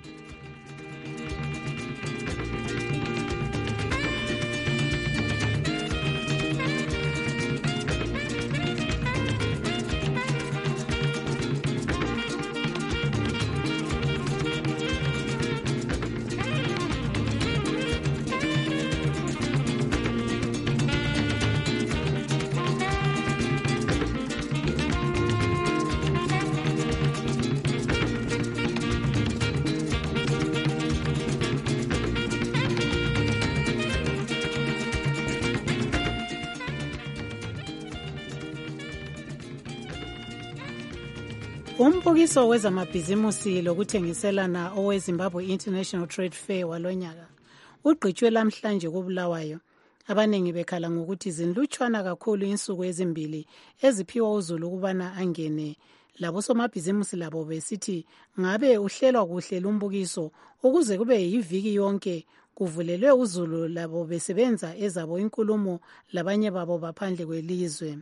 Umbukiso wezamabhizimusi lokuthengiselana oweZimbabwe International Trade Fair walonyaka ugqitshwe lamhlanje koBulawayo. Abanengi bekhala ngokuthi zinlutshwana kakhulu insuku ezimbili eziphiwa uzulu ukubana angene. Labo somabhizimusi labo besithi ngabe uhlelwa kuhle lumbukiso ukuze kube yiviki yonke kuvulelwe uzulu labo besebenza ezabo inkulumo labanye babo baphandle kwelizwe.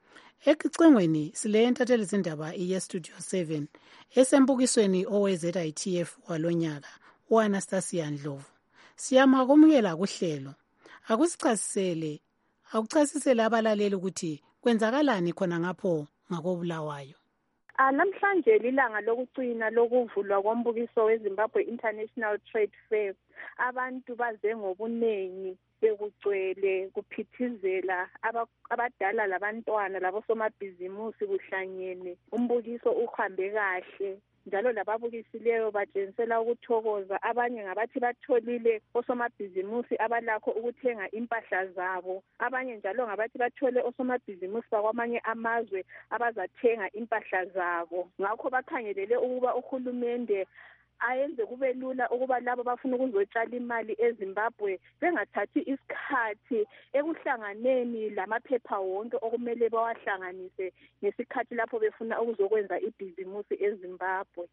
Ekicingweni sile entatheli zindaba iye Studio seven esembukisweni owe-Z I T F walonyaka u-Anastasia Ndlovu. Siyama kumukela kuhlelo. Akusichasisele, akuchasisele abalaleli ukuthi kwenzakalani khona ngapho ngakoBulawayo. Namhlanje lilanga lokugcina lokuvulwa kombukiso weZimbabwe International Trade Fair. Abantu baze ngobunengi bekugcwele kuphithizela abadala labantwana labosomabhizimusi kuhlangene. Umbukiso uhambe kahle njalo lababukisileyo batshengisela ukuthokoza. Abanye ngabathi batholile osomabhizimusi abalakho ukuthenga impahla zabo. Abanye njalo ngabathi bathole osomabhizimusi bakwamanye amazwe abazathenga impahla zabo. Ngakho bakhangelele ukuba uhulumende ayenze kube lula ukuba labo bafuna ukuzotshala imali eZimbabwe bengathathi isikhathi ekuhlanganeni lamaphepha wonke okumele bawahlanganise ngesikhathi lapho befuna ukuzokwenza ibhizimusi eZimbabwe.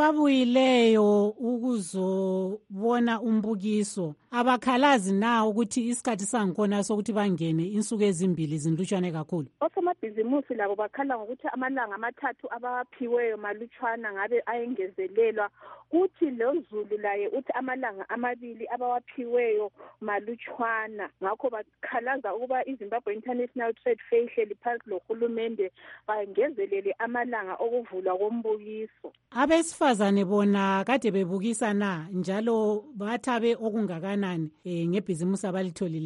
Ababuyileyo ukuzobona umbukiso abakhalazi na ukuthi isikhathi sangkhona sokuthi bangene insuku ezimbili zinlutshwane kakhulu? Osomabhizimusi labo bakhala ngokuthi amalanga amathathu abawaphiweyo malutshwana ngabe ayengezelelwa. Uthi lozulu laye uthi amalanga amabili abawaphiweyo malutshwana. Ngakho bakhalaza ukuba iZimbabwe International Trade Fair ihleli phansi lohulumende bangezelele amalanga okuvulwa kombukiso. Abesifazane bona kade bebukisa na njalo bathabe okungakanani eh, ngebhizimusi abalitolileyo?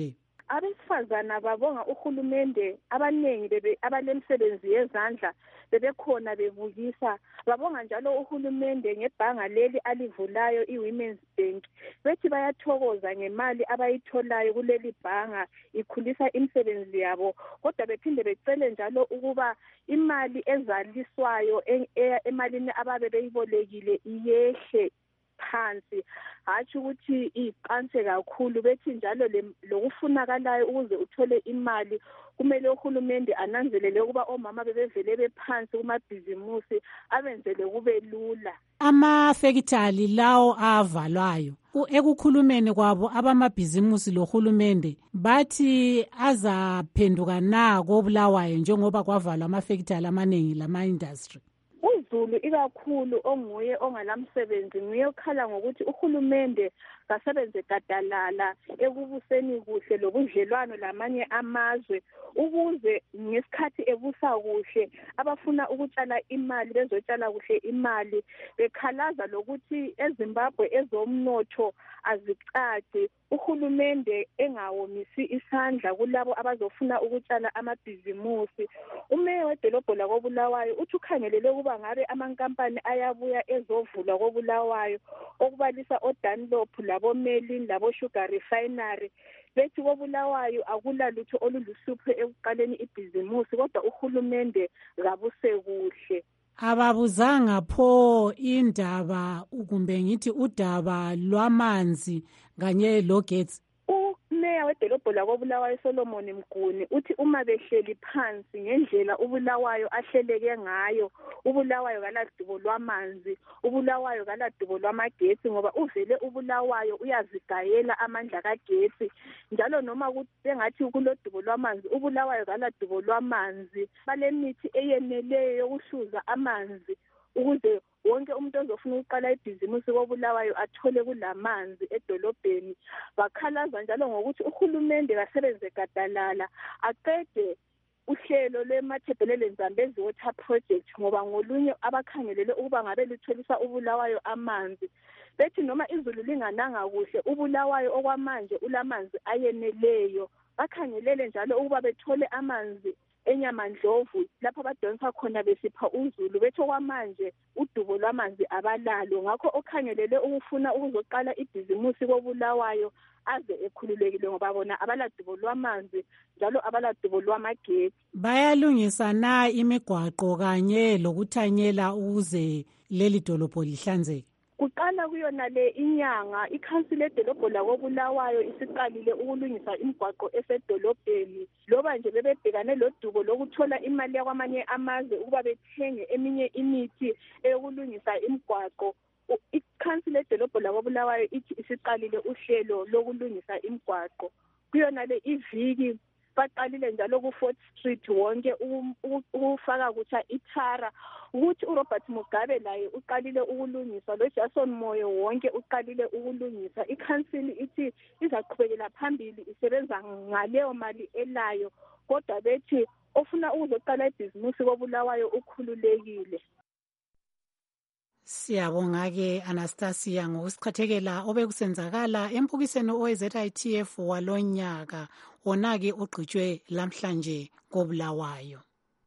abesifazana babonga uhulumende abaningi bebe abalemsebenzi yezandla bebekhona bebukisa. Babonga njalo uhulumende ngebhanga leli alivulayo iWomen's Bank. Bethi bayathokoza ngemali abayitholayo kuleli bhanga ikhulisa imisebenzi yabo, kodwa bephinde becele njalo ukuba imali ezaliswayo emalini ababe beyibolekile iyehle phansi, hatshi ukuthi iqanse kakhulu. Bethi njalo lokufunakalayo ukuze uthole imali kumele uhulumende ananzelele ukuba omama bebevele bephansi kumabhizimusi abenzele kube lula. Amafekithali lawo avalwayo ekukhulumeni kwabo abamabhizimusi lohulumende bathi azaphenduka na koBulawayo njengoba kwavalwa amafekithali amaningi lama-industry. UZulu ikakhulu onguye ongalamsebenzi nguye okhala ngokuthi uhulumende kasebenze gadalala ekubuseni kuhle lobudlelwano lamanye amazwe ukuze ngesikhathi ebusa kuhle abafuna ukutshala imali bezotshala kuhle imali. Bekhalaza lokuthi eZimbabwe ezomnotho azicaci, uhulumende engawomisi isandla kulabo abazofuna ukutshala amabhizimusi. Umeya wedolobho lakoBulawayo uthi ukhangelele ukuba ngabe amankampani ayabuya ezovulwa koBulawayo okubalisa oDunlop laboMerlin laboSugar Refinery. Bethi koBulawayo akulalutho oluluhlupho ekuqaleni ibhizimusi, kodwa uhulumende kabuse kuhle. Ababuzanga pho indaba kumbe ngithi udaba lwamanzi kanye logetsi. Umeya wedolobho lakoBulawayo Solomon Mguni uthi uma behleli phansi ngendlela uBulawayo ahleleke ngayo, uBulawayo kaladubo lwamanzi, uBulawayo kaladubo lwamagetsi, ngoba uvele uBulawayo uyazigayela amandla kagetsi. Njalo noma sengathi kulodubo lwamanzi, uBulawayo kaladubo lwamanzi. Balemithi eyeneleyo yokuhluza amanzi ukuze wonke umuntu ozofuna ukuqala ibhizimusi koBulawayo athole kulamanzi edolobheni. Bakhalaza njalo ngokuthi uhulumende kasebenze gadalala aqede uhlelo lweMathebhelele Zambezi Water Project ngoba ngolunye abakhangelele ukuba ngabe lutholisa uBulawayo amanzi. Bethi noma izulu lingananga kuhle uBulawayo okwamanje ulamanzi ayeneleyo. Bakhangelele njalo ukuba bethole amanzi eNyamandlovu lapho abadonsa khona besipha uZulu. Bethi okwamanje udubo lwamanzi abalalo, ngakho okhangelele ukufuna ukuzoqala ibhizimusi koBulawayo aze ekhululekile ngoba bona abaladubo lwamanzi njalo abaladubo lwamagetsi. Bayalungisa na imigwaqo kanye lokuthanyela ukuze leli dolobho lihlanzeke? Kuqala kuyona le inyanga ikhansile edolobho lakoBulawayo isiqalile ukulungisa imigwaqo esedolobheni, loba nje bebebhekane lodubo lokuthola imali yakwamanye amazwe ukuba bethenge eminye imithi eyokulungisa imigwaqo. Ikhansile edolobho lakoBulawayo ithi isiqalile uhlelo lokulungisa imigwaqo. Kuyona le iviki baqalile njalo ku-Fourth Street wonke ukufaka kutsha ithara, ukuthi uRobert Mugabe laye uqalile ukulungisa, loJason Moyo wonke uqalile ukulungisa. Ikhansili ithi izaqhubekela phambili isebenza ngaleyo mali elayo, kodwa bethi ofuna ukuzoqala ibhizimusi koBulawayo ukhululekile. Siyabonga-ke Anastasia ngokusichathekela obekusenzakala embukisweni owe-Z I T F walonyaka wona-ke ogqitshwe lamhlanje koBulawayo.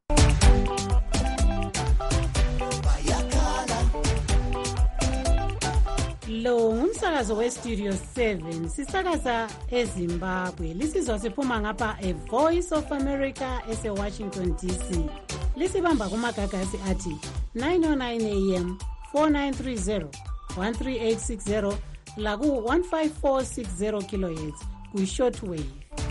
Lo ngumsakazo we-Studio seven sisakaza eZimbabwe. Lisizwa siphuma ngapha eVoice of America ese-Washington D C. Lisibamba kumagagasi athi nine oh nine A M, four nine three zero, one three eight six zero laku one five four six zero kilohertz ku-shortwave.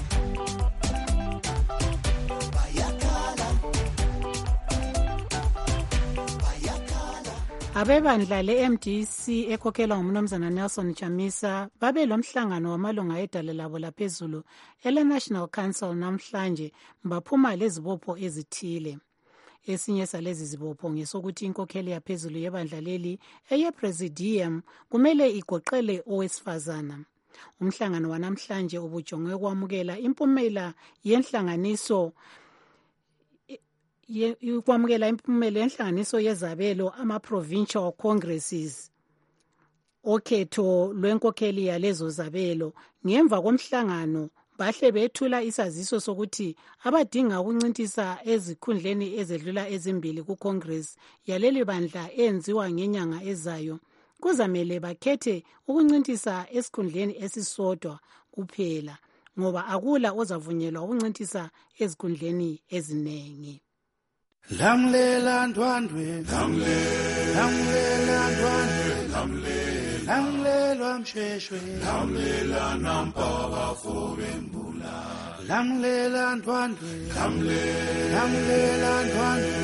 Abebandla le-M D C ekhokhelwa ngumnumzana Nelson Chamisa babe lomhlangano wamalunga edale labo laphezulu ele-National Council namhlanje baphuma lezibopho ezithile. Esinye salezi zibopho ngesokuthi inkokheli yaphezulu yebandla leli eye-Presidium kumele igoqele owesifazana. Umhlangano wanamhlanje ubujongwe kwamukela impumela yenhlanganiso ukwamukela impumela yenhlanganiso yezabelo ama-provincial congresses okhetho lwenkokheli yalezo zabelo ngemva komhlangano bahle bethula isaziso sokuthi abadinga ukuncintisa ezikhundleni ezedlula ezimbili kuCongress yaleli bandla eyenziwa ngenyanga ezayo kuzamele bakhethe ukuncintisa esikhundleni esisodwa kuphela ngoba akula ozavunyelwa ukuncintisa ezikhundleni eziningi. Lamlela ndwandwe lamlela ndwandwe lamlela msheshwe lamlela nampaba fobembula lamlela ndwandwe lamlela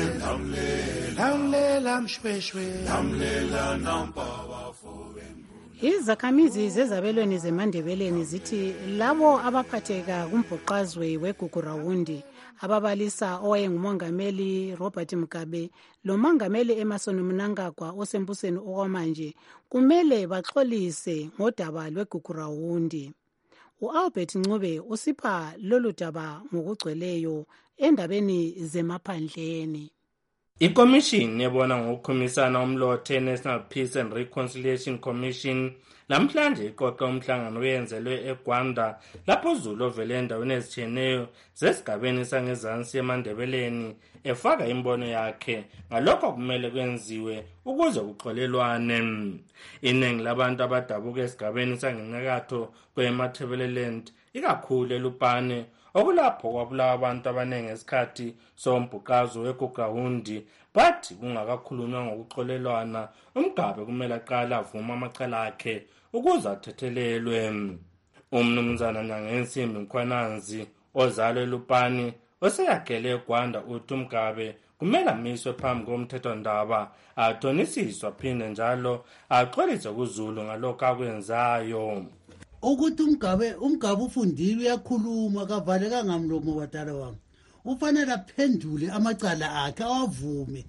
ndwandwe lamlela msheshwe lamlela nampaba fobembula. Izakhamizi zezabelweni zeMandebeleni zithi labo abaphatheka kumbhuqazwe weGugurawundi ababalisa owayengumongameli Robert Mugabe lomongameli Emmerson Mnangagwa osembusweni okwamanje kumele baxolise ngodaba lweGugurawundi. U-Albert Ncube usipha lolu daba ngokugcweleyo endabeni zemaphandleni. Ikomishini ebona ngokukhumisana umlothe National Peace and Reconciliation Commission namhlanje iqoqa umhlangano oyenzelwe eGwanda lapho uZulu ovele endaweni ezitshiyeneyo zesigabeni sangezansi eMandebeleni efaka imbono yakhe ngalokho kumele kwenziwe ukuze kuxolelwane. Iningi labantu abadabuka esigabeni sangenyakatho kweMatabeleland ikakhulu eLupane okulapho kwabulawa abantu abaningi ngesikhathi sombhuqazo weGugurawundi bathi kungakakhulunywa ngokuxolelwana uMgabe kumele aqala avuma amacala akhe ukuze athethelelwe. Umnumzana Nyangensimbi Mkhwananzi ozalwe eLupane oseyakhele eGwanda uthi uMgabe kumele amiswe phambi komthethondaba athonisiswa phinde njalo axolise kuZulu ngalokho akwenzayo. Ukuthi umgabe umgabe ufundile uyakhuluma kavalekanga mlomo wadala wami ufanele aphendule amacala akhe awavume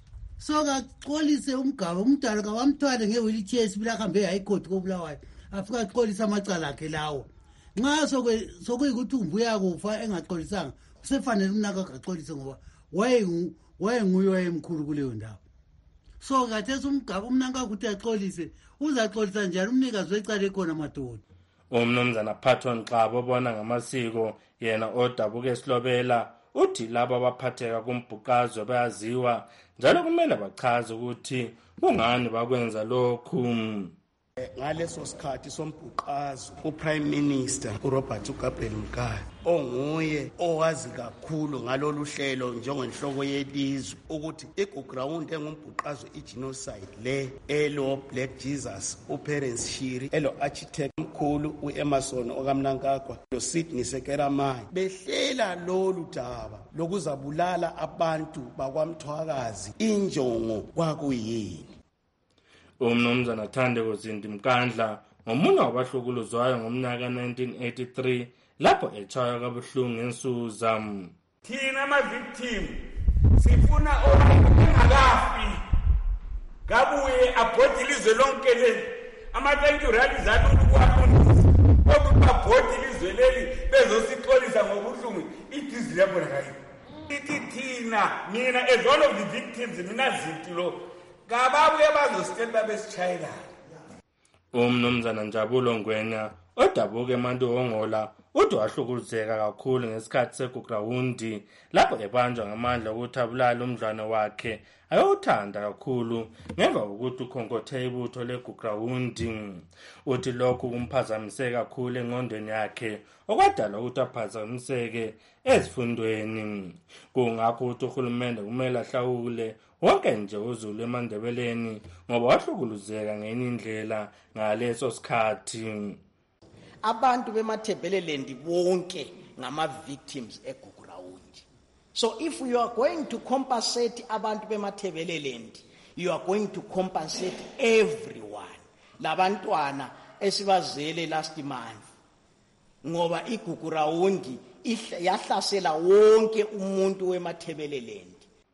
so kaxolise umgabe umdala kawamthwale ngewheelchair sibila hambe high court koBulawayo afika axolisa amacala akhe lawo nxa sokwe sokuyikuthi umbuya kufa engaxolisanga kusefanele unaka axolise ngoba waye waye nguye wayemkhulu kuleyo ndawo. So kathesi umgabe umnanga ukuthi axolise uzaxolisa njalo umnikazi wecala ekhona madoda. Umnumzana Patton Xabo obona ngamasiko yena odabuka eSilobela uthi laba abaphatheka kumbhuqazo bayaziwa njalo kumele bachaze ukuthi kungani bakwenza lokhu. Ngaleso sikhathi sombhuqazo uPrime Minister uRobert Gabriel Mugabe onguye owazi kakhulu ngalolu hlelo njengenhloko yelizwe ukuthi iGugurawundi engumbhuqazo igenocide le elo Black Jesus uParents Shiri elo architect mkhulu uEmmerson okamnankagwa lo Sidney Sekeramaya behlela lolu daba lokuzabulala abantu bakwamthwakazi injongo kwakuyini. Umnumzana Thandeko Zindi Mkandla ngomunye wabahlukuluzwayo ngomnyaka nineteen eighty-three lapho etshaywa kabuhlungu ensuza. Thina ama-victim sifuna ongakafi ngabuye abhodi ilizwe lonke leli ama-thank you rally zalulu kwaqondisa okuthi babhodi ilizwe leli bezosixolisa ngobuhlungu idizi yabonakala ithi thina mina as one of the victims mina Zinti lo ngababuye bazositela besitshayela. Umnumzana Njabulo Ngwenya odabuka eManduhongola uthi wahlukuluzeka kakhulu ngesikhathi seGugurawundi lapho ebanjwa ngamandla ukuthi abulale umdlwane wakhe ayowuthanda kakhulu ngemva kokuthi ukhonkothe ibutho leGugurawundi. Uthi lokhu kumphazamiseke kakhulu engqondweni yakhe okwadala ukuthi aphazamiseke ezifundweni. Kungakho ukuthi uhulumende kumele ahlawule wonke nje uZulu eMandebeleni ngoba wahlukuluzeka ngenye indlela ngaleso sikhathi. Abantu beMatabeleland bonke ngama-victims eGugurawundi. So if you are going to compensate abantu beMatabeleland, you are going to compensate everyone. Labantwana esibazele last month ngoba iGugurawundi yahlasela wonke umuntu weMatabeleland.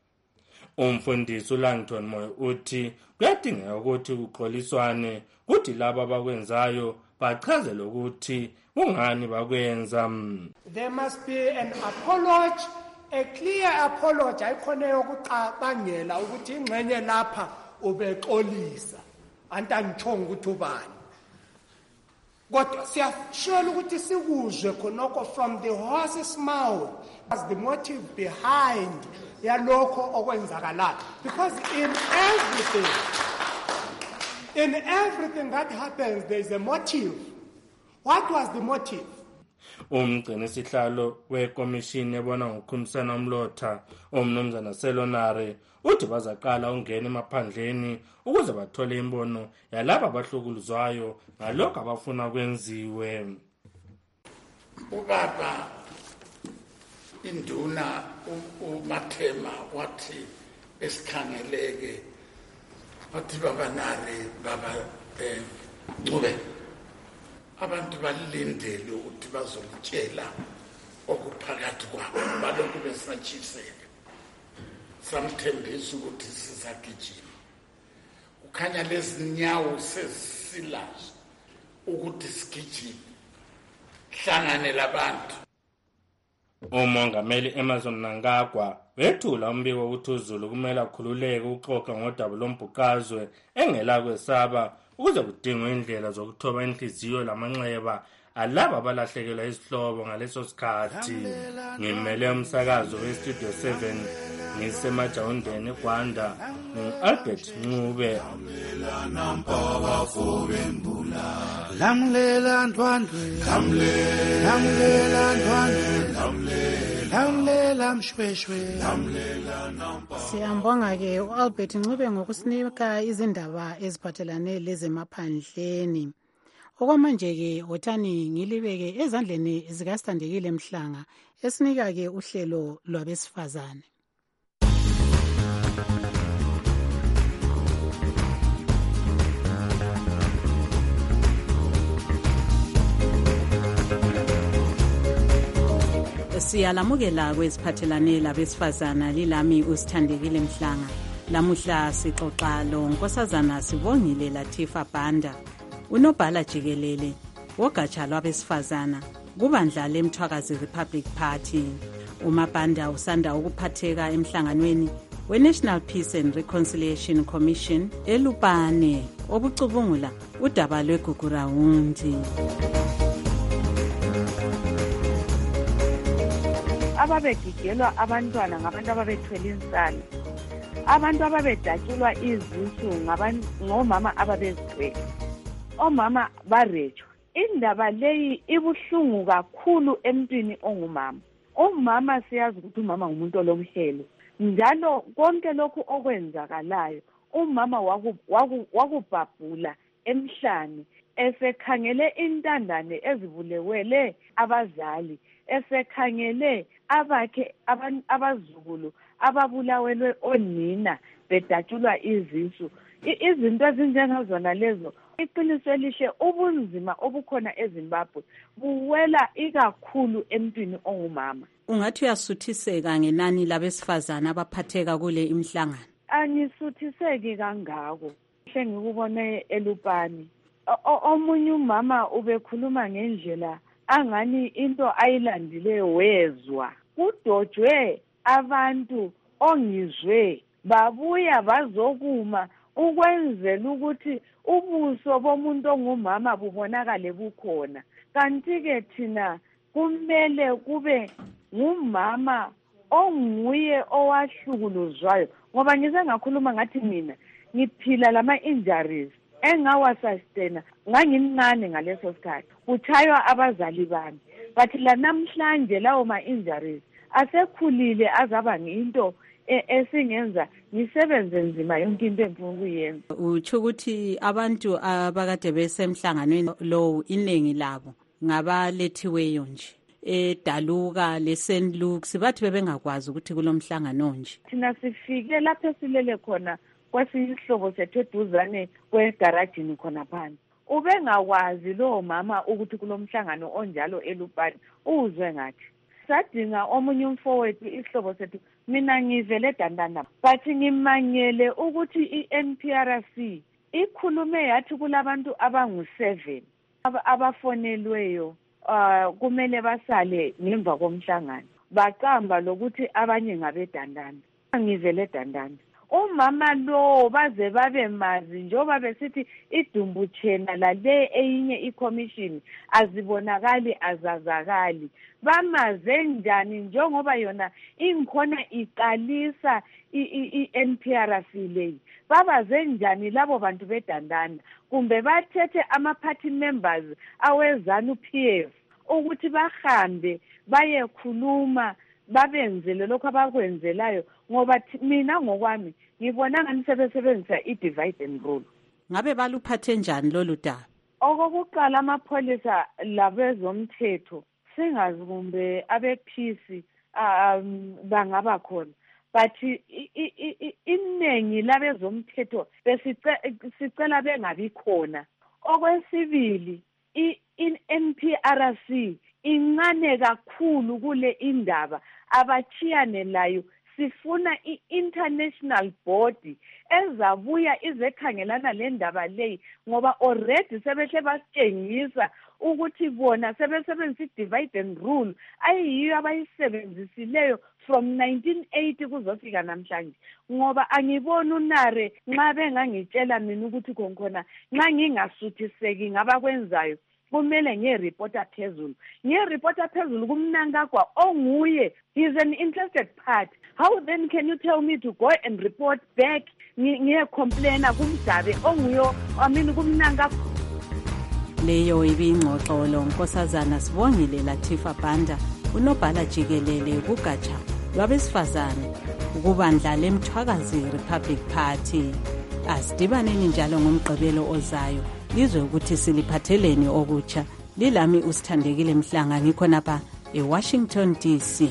Umfundisi uLangton Moyo uthi kuyadingeka ukuthi kuxoliswane kuthi laba abakwenzayo bachazele ukuthi kungani bakwenza. There must be an apology, a clear apology ayikhona ukucabangela ukuthi ingxenye lapha ubexolisa anti angithonga ukuthi ubani kodwa siyashela ukuthi sikuzwe khonokho from the horse's mouth as the motive behind yalokho okwenzakalayo, because in everything in everything that happens there is a motive. What was the motive? Umgcini sihlalo wekomishini ebona ngokukhumisana umlotha umnumzana Selonare uthi bazaqala ungena emaphandleni ukuze bathole imbono yalabo abahlukuluzwayo ngalokho abafuna kwenziwe. Ubaba induna uMathema wathi esikhangeleke wathi baba Nare baba eh Ncube abantu balindele ukuthi bazolitshela okuphakathi kwabo balokhu besachiseka samthembisa ukuthi sizagijima ukhanya lezi nyawo sesilazo ukuthi sigijime hlangane labantu. Umongameli Emazon Mnangagwa wethula umbiko ukuthi uZulu kumele akhululeke uxoxa ngodaba lombhukazwe engela kwesaba ukuze kudingwe indlela zokuthoba inhliziyo lamanxeba alaba abalahlekelwa izihlobo ngaleso sikhathi. Ngimele umsakazo weStudio seven ngisemajawundeni eGwanda ngu-Albert Ncube. Lamlela Ndwandwe, lamlela Ndwandwe, lamlela Mshweshwe. Siyambonga ke uAlbert Ncube ngokusinika izindaba eziphathelane lezemaphandleni. Okwamanje ke wotani ngilibeke ezandleni zikaStandekile Mhlanga esinika ke uhlelo lwabesifazane. Siyalamukela kweziphathelane labesifazana lilami uSthandekile Mhlanga. Lamuhla sixoxa lo Nkosazana Sibongile Latifa Banda, unobhala jikelele wogatsha lwabesifazana kubandla leMthwakazi Republic Party. UMabanda usanda ukuphatheka emhlanganweni we-National Peace and Reconciliation Commission eLupane obucubungula udaba lweGugurawundi. Ababegigelwa abantwana ngabantu ababethwele insalo, abantu ababedatshulwa izisu ngomama ababezithwele, omama barejwa. Indaba leyi ibuhlungu kakhulu emntwini ongumama. Umama siyazi ukuthi umama ngumuntu olomhelo, njalo konke lokhu okwenzakalayo umama wakubhabhula emhlane esekhangele intandane ezibulewele abazali, esekhangele abakhe abazukulu ababulawelwe onina bedatshulwa izisu. Izinto ezinjengazona lezo iqiniso elihle ubunzima obukhona eZimbabwe buwela ikakhulu emntwini ongumama. Ungathi uyasuthiseka ngenani labesifazana abaphatheka kule imhlangano? Angisuthiseki kangako. Hle ngikubone eLupane omunye umama ubekhuluma ngendlela angani into ayilandileyo wezwa. Kudojwe abantu ongizwe babuya bazokuma ukwenzela ukuthi ubuso bomuntu ongumama bubonakale bukhona. Kanti ke thina kumele kube ngumama onguye owahlukuluzwayo, ngoba ngize ngakhuluma ngathi mina ngiphila lama injuries engawasustena ngangimncane ngaleso sikhathi, kuthaywa abazali bami, but la namhlanje lawo ma injuries asekhulile azaba nginto esingenza ngisebenze nzima yonke into engifuna ukuyenza. Utsho ukuthi abantu abakade besemhlanganweni lo iningi labo ngabalethiweyo nje eDaluka leSaint Luke's, bathi bebengakwazi ukuthi kulomhlangano nje. Thina sifike lapho esilele khona kwasihlobo sethu eduzane kwegaragini khona phansi, ubengakwazi lo mama ukuthi kulomhlangano onjalo eLupane, uzwe ngathi sadinga omunye umfowethu isihlobo sethu, mina ngivele dandana, but ngimangele ukuthi i-N P R C ikhulume yathi kulabantu abangu seven abafonelweyo uh, kumele basale ngemva komhlangano, baqamba lokuthi abanye ngabedandana. Ngivele dandana umama lo baze babe mazi njoba besithi idumbu tshena lale eyinye i-commission azibonakali azazakali bamaze njani njengoba yona inkhona iqalisa i-N P R C leyi babaze njani labo bantu bedandana kumbe bathethe ama-party members awezanu P F ukuthi bahambe bayekhuluma babenzele lokho abakwenzelayo ngoba mina ngokwami ngibona ngani sebesebenzisa i-divide and rule. Ngabe baluphathe njani lolu daba? Okokuqala amapholisa labezomthetho singazi kumbe abephisi um bangaba khona but iningi labezomthetho besicela bengabi khona. Okwesibili i-N P R C incane kakhulu kule indaba abachiyane layo sifuna i-international body ezabuya izekhangelana le ndaba leyi ngoba already sebehle basitshengisa ukuthi bona sebesebenzisa i-divide and rule ayiyiyo abayisebenzisileyo from nineteen eighty kuzofika namhlanje ngoba angiboni unare nxa bengangitshela mina ukuthi khonkhona nxa ngingasuthiseki ngabakwenzayo kumele nge-reporter phezulu nge-reporter phezulu kumnankagwa onguye he's an interested party. How then can you tell me to go and report back ngiye-complaina kumdabe onguyo amini kumnankagwa? Leyo ibingxoxo lo Nkosazana Sibongile Latifa Banda unobhala jikelele kugatsha lwabesifazane ukubandla lemthwakazi Republic Party. Asidibaneni njalo ngomgqibelo ozayo lizwe ukuthi siliphatheleni okutsha. Lilami uSithandekile Mhlanga ngikhona pa eWashington D C.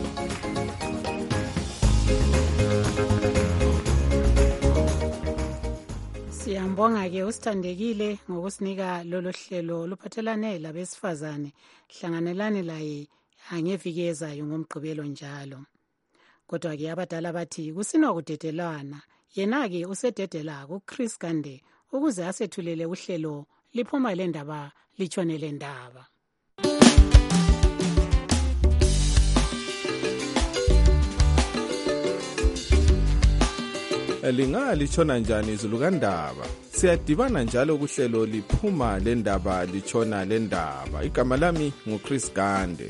Siyambonga ke uSithandekile ngokusinika lolu hlelo luphathelane labesifazane hlanganelane laye angeviki ezayo ngomgqibelo njalo. Kodwa ke abadala bathi kusinokudedelwana yena ke usededela kuChris Gande ukuze asethulele uhlelo liphuma le ndaba litshone le ndaba. Linga litshona njani izulu kandaba? Siyadibana njalo kuhlelo liphuma le ndaba litshona le ndaba. Igama lami nguChris Gande.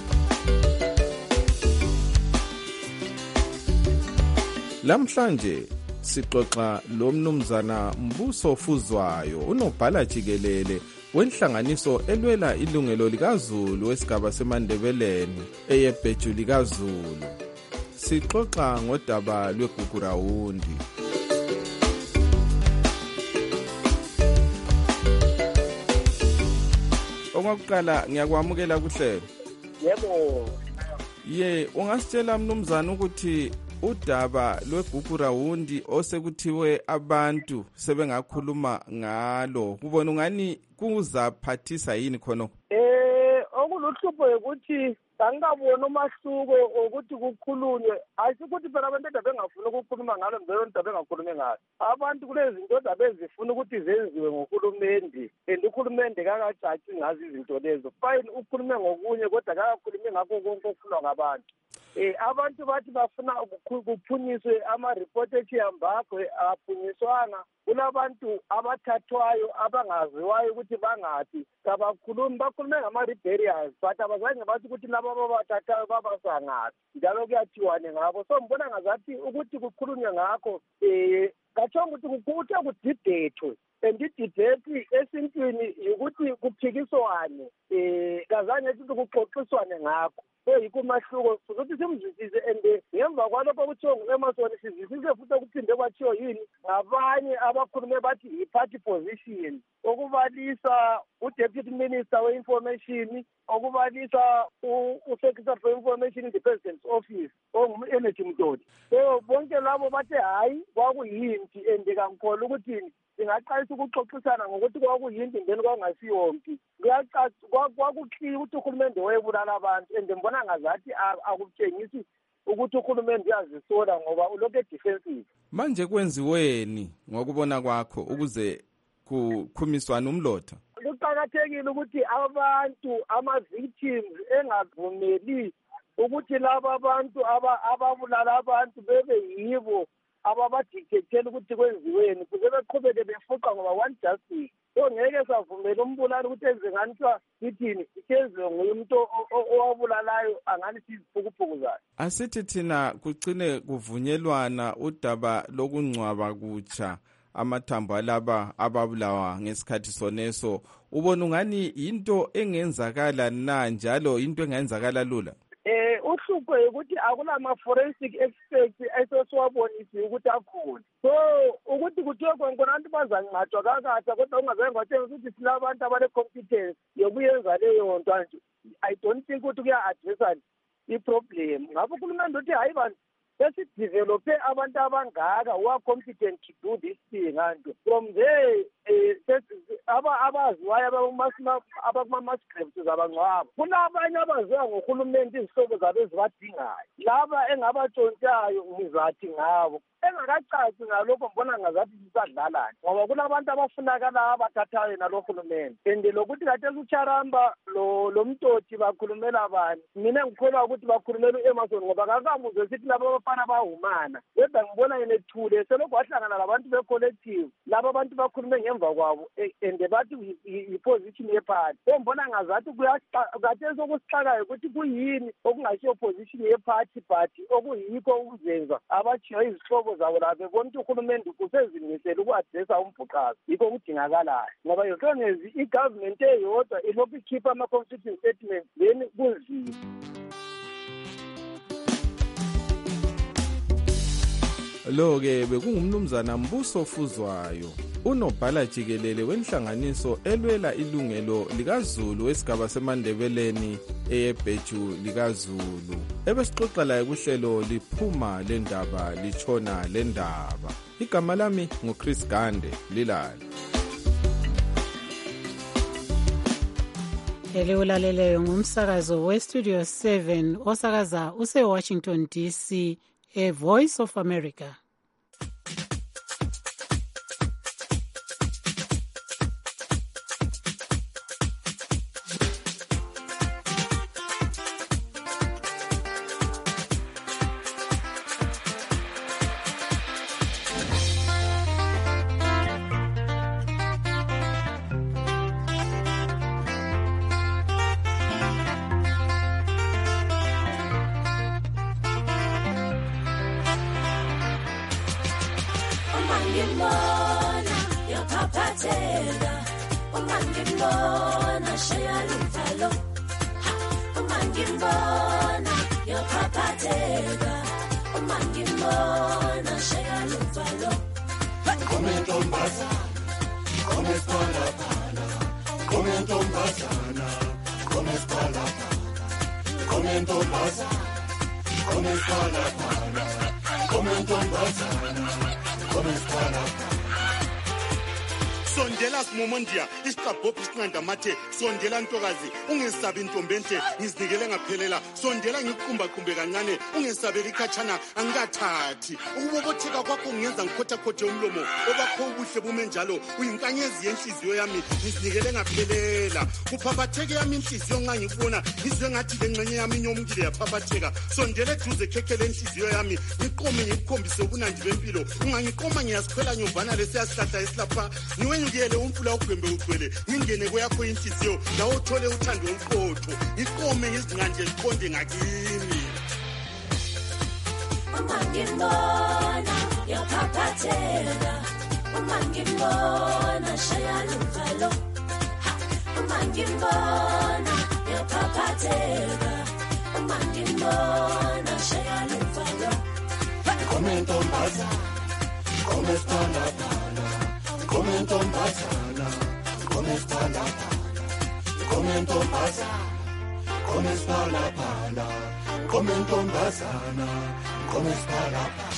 Lamhlanje sixoxa lo mnumzana Mbuso Fuzwayo unobhala jikelele wenhlanganiso elwela ilungelo likaZulu wesigaba seMandebeleni eyebheju likaZulu. Sixoxa ngodaba lweGugurawundi. Okokuqala ngiyakwamukela kuhlelo. Yebo. Ye, ungasitshela mnumzana ukuthi udaba lweGugurawundi osekuthiwe abantu sebengakhuluma ngalo kubona ungani kuzaphathisa yini khona? Eh okuluhlupho ukuthi angabona umahluko ukuthi kukhulunywe asikuthi phela abantu edaba engafuna ukukhuluma ngalo mbelo indaba engakhulume ngalo abantu kulezi zinto edaba ezifuna ukuthi zenziwe ngohulumende and uhulumende kakacaci ngazi izinto lezo fine ukhulume ngokunye kodwa kakakhulume ngakho konke okufunwa ngabantu. Eh abantu bathi bafuna kuphunyiswe ama-report echiyambakwe aphunyiswanga kulabantu abathathwayo abangaziwayo ukuthi bangaphi kabakhulumi bakhulume ngama-rebellions but abazange bathi ukuthi laba ababathathayo babasangaphi njalo kuyathiwane ngabo so mbona ngazathi ukuthi kukhulunywe ngakho um katshonga ukuthi kuthe kudibhethwe and idibhethi esintwini yikuthi kuphikiswane um kazange ukuthi kuxoxiswane ngakho so yikho umahluko sokuthi simzwisise and ngemva kwalokho kuthiwo ngu-Emerson sizwisise futhi okuphinde kwathiwo yini ngabanye abakhulume bathi yi-party position okubalisa u-deputy minister we-information okubalisa u-secretary for information in the president's office ongu-energy mdodi so bonke labo bathe hhayi kwakuyinti and kangikhola ukuthi singaqalisa ukuxoxisana ngokuthi kwakuyinti then kwangasiyomphi kwakukhiya ukuthi uhulumende wayebulala abantu and mbona ngazathi akutshengisi ukuthi uhulumende uyazisola ngoba ulokhu edefensive. Manje kwenziweni ngokubona kwakho ukuze kukhumiswane umlotha? Kuqakathekile ukuthi abantu ama-victims engavumeli ukuthi laba abantu ababulala abantu bebe yibo ababadictatele ukuthi kwenziweni kuze beqhubeke befuqa ngoba one justice. So ngeke savumela umbulali ukuthi enze ngani kuthiwa sithini isenziwe nguye umuntu owabulalayo angani siziphukuphuku zayo. Asithi thina kugcine kuvunyelwana udaba lokungcwaba kutsha amathambo alaba ababulawa ngesikhathi soneso. Ubona ungani into engenzakala na njalo into engenzakala lula? Eh uhlupho ukuthi akulama forensic experts esesiwabonisi ukuthi akhona. So ukuthi kuthiwe konke abantu bazangcatshwa kakade kodwa ungazange kwathenga ukuthi silabantu abale competence yokuyenza leyo nto nje. I don't think ukuthi kuya addressa i-problem. Ngapho kulumanda uthi hayi bantu sesidevelope abantu abangaka who are competent to do this thing. And from there aba abaziwayo abakuma-scripts abangcwaba kunabanye abaziwa ngohulumende izihlobo zabo ezibadingayo laba engabatshontshayo ngizathi ngabo engakacaci ngalokho mbona ngazathi sisadlalani ngoba kunabantu abafunakala abathathayo nalo hulumende and lokuthi khathesi uCharamba lo lo Mtoti bakhulumela bani mina ngikholwa ukuthi bakhulumela uEmerson ngoba kakamuzwe sithi labo abafana bahumana kodwa ngibona yena ethule selokhu wahlangana labantu becollective laba abantu bakhulume ngemva kwabo and bathi iposition yeparty ombona ngazathi kuyakhathesi okusixakayo ukuthi kuyini okungashiyo opposition yeparty party okuyikho ukuzenza abachiyo izihlobo zabo la bebona ukuthi uhulumende kusezimisela uku-adressa umbhuqazo yikho kudingakalayo ngoba yohlongezi i-government eyodwa ilokhu ikhipha ama-constitution statement then kunzima. Lo-ke bekungumnumzana Mbuso Fuzwayo, unobhala jikelele wenhlanganiso elwela ilungelo likaZulu wesigaba semandebeleni eyebheju likaZulu. Ebesixoxa laye kuhlelo liphuma lendaba litshona lendaba. Igama lami nguChris Gande Lilala. Ele ulaleleyo ngumsakazo we-Studio seven osakaza use-Washington D C, a Voice of America. Sondela Simomondia isiqabhophi isinqanda mathe sondela ntokazi ungesabi intombi enhle ngizinikele ngaphelela sondela ngiqhumba qhumbe kancane ungesabeli ikhatshana angikathathi ukubobotheka kwakho ungenza ngikhotha khothe umlomo obakho ubuhle bume njalo uyinkanyezi yenhliziyo yami ngizinikele ngaphelela kuphaphatheke yami inhliziyo nxa ngikubona ngizwe ngathi lengxenye yami inyomukile yaphaphatheka sondela eduze khekhele inhliziyo yami ngiqome ngikukhombise ubunandi bempilo ungangiqoma ngiyasikhwela nyovana lesiyasihlahla esilapha niwenyukele umfula ugwembe ugcwele ngingene kweyakho inhliziyo lawo uthole uthando uqotho ngiqome ngizinqanje ziqonde ngakini uma ngibona yaphaphatheka uma ngibona shaya luvalo uma ngibona yaphaphatheka uma ngibona shaya luvalo komento mbaza komestana Comento Bazana, come sta la pala, comento Bazana, come sta la pala, comento Bazana, come sta la pala.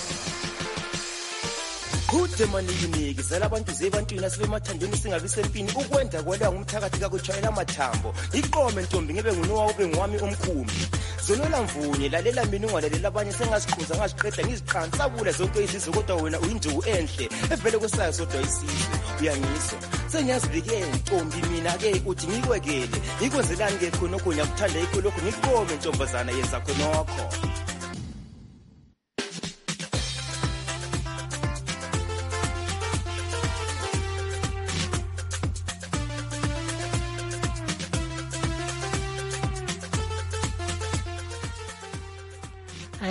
Kude maningi sela abantu zebantwini asibemathandweni singabi sempini ukwenda kwela ngumthakathi kakuchayela amathambo iqome ntombi ngebe ngunowa ube ngwami omkhumbi zonola mvunye lalela mina ungalalela abanye sengasiqhunza ngasiqeda ngiziqhansabula zonke izizwe kodwa wena uyinduku enhle evele kwesayo sodwa isizwe uyangizwa sengiyazivikela ntombi mina ke uthi ngikwekele ngikwenzelani ke khonokho ngiyakuthanda ikho lokho ngiqome ntombazana yenza khonokho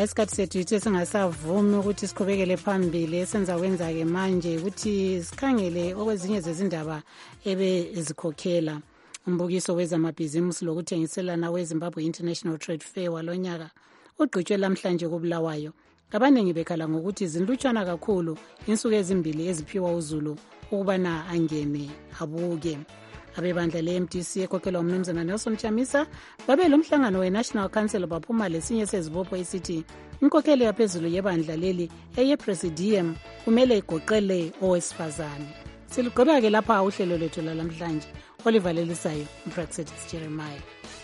hayi isikhathi sethu yithe singasavumi ukuthi siqhubekele phambili. Esenza kwenza-ke manje ukuthi sikhangele okwezinye zezindaba ebezikhokhela umbukiso wezamabhizimusi lokuthengiselana weZimbabwe International Trade Fair walonyaka ugqitshwe lamhlanje kubulawayo. Abaningi bekhala ngokuthi zinlutshwana kakhulu insuku ezimbili eziphiwa uZulu ukubana angene abuke. Abebandla le-M D C ekhokhelwa umnumzana Nelson Chamisa babe lo mhlangano we-National Council baphuma lesinye sezibopho esithi inkokhelo yaphezulu yebandla leli eye-presidium kumele igoqele owesifazane. Siligqiba-ke lapha uhlelo lwethu lalamhlanje. Oliver Lelisayo, uPraxetis Jeremiah.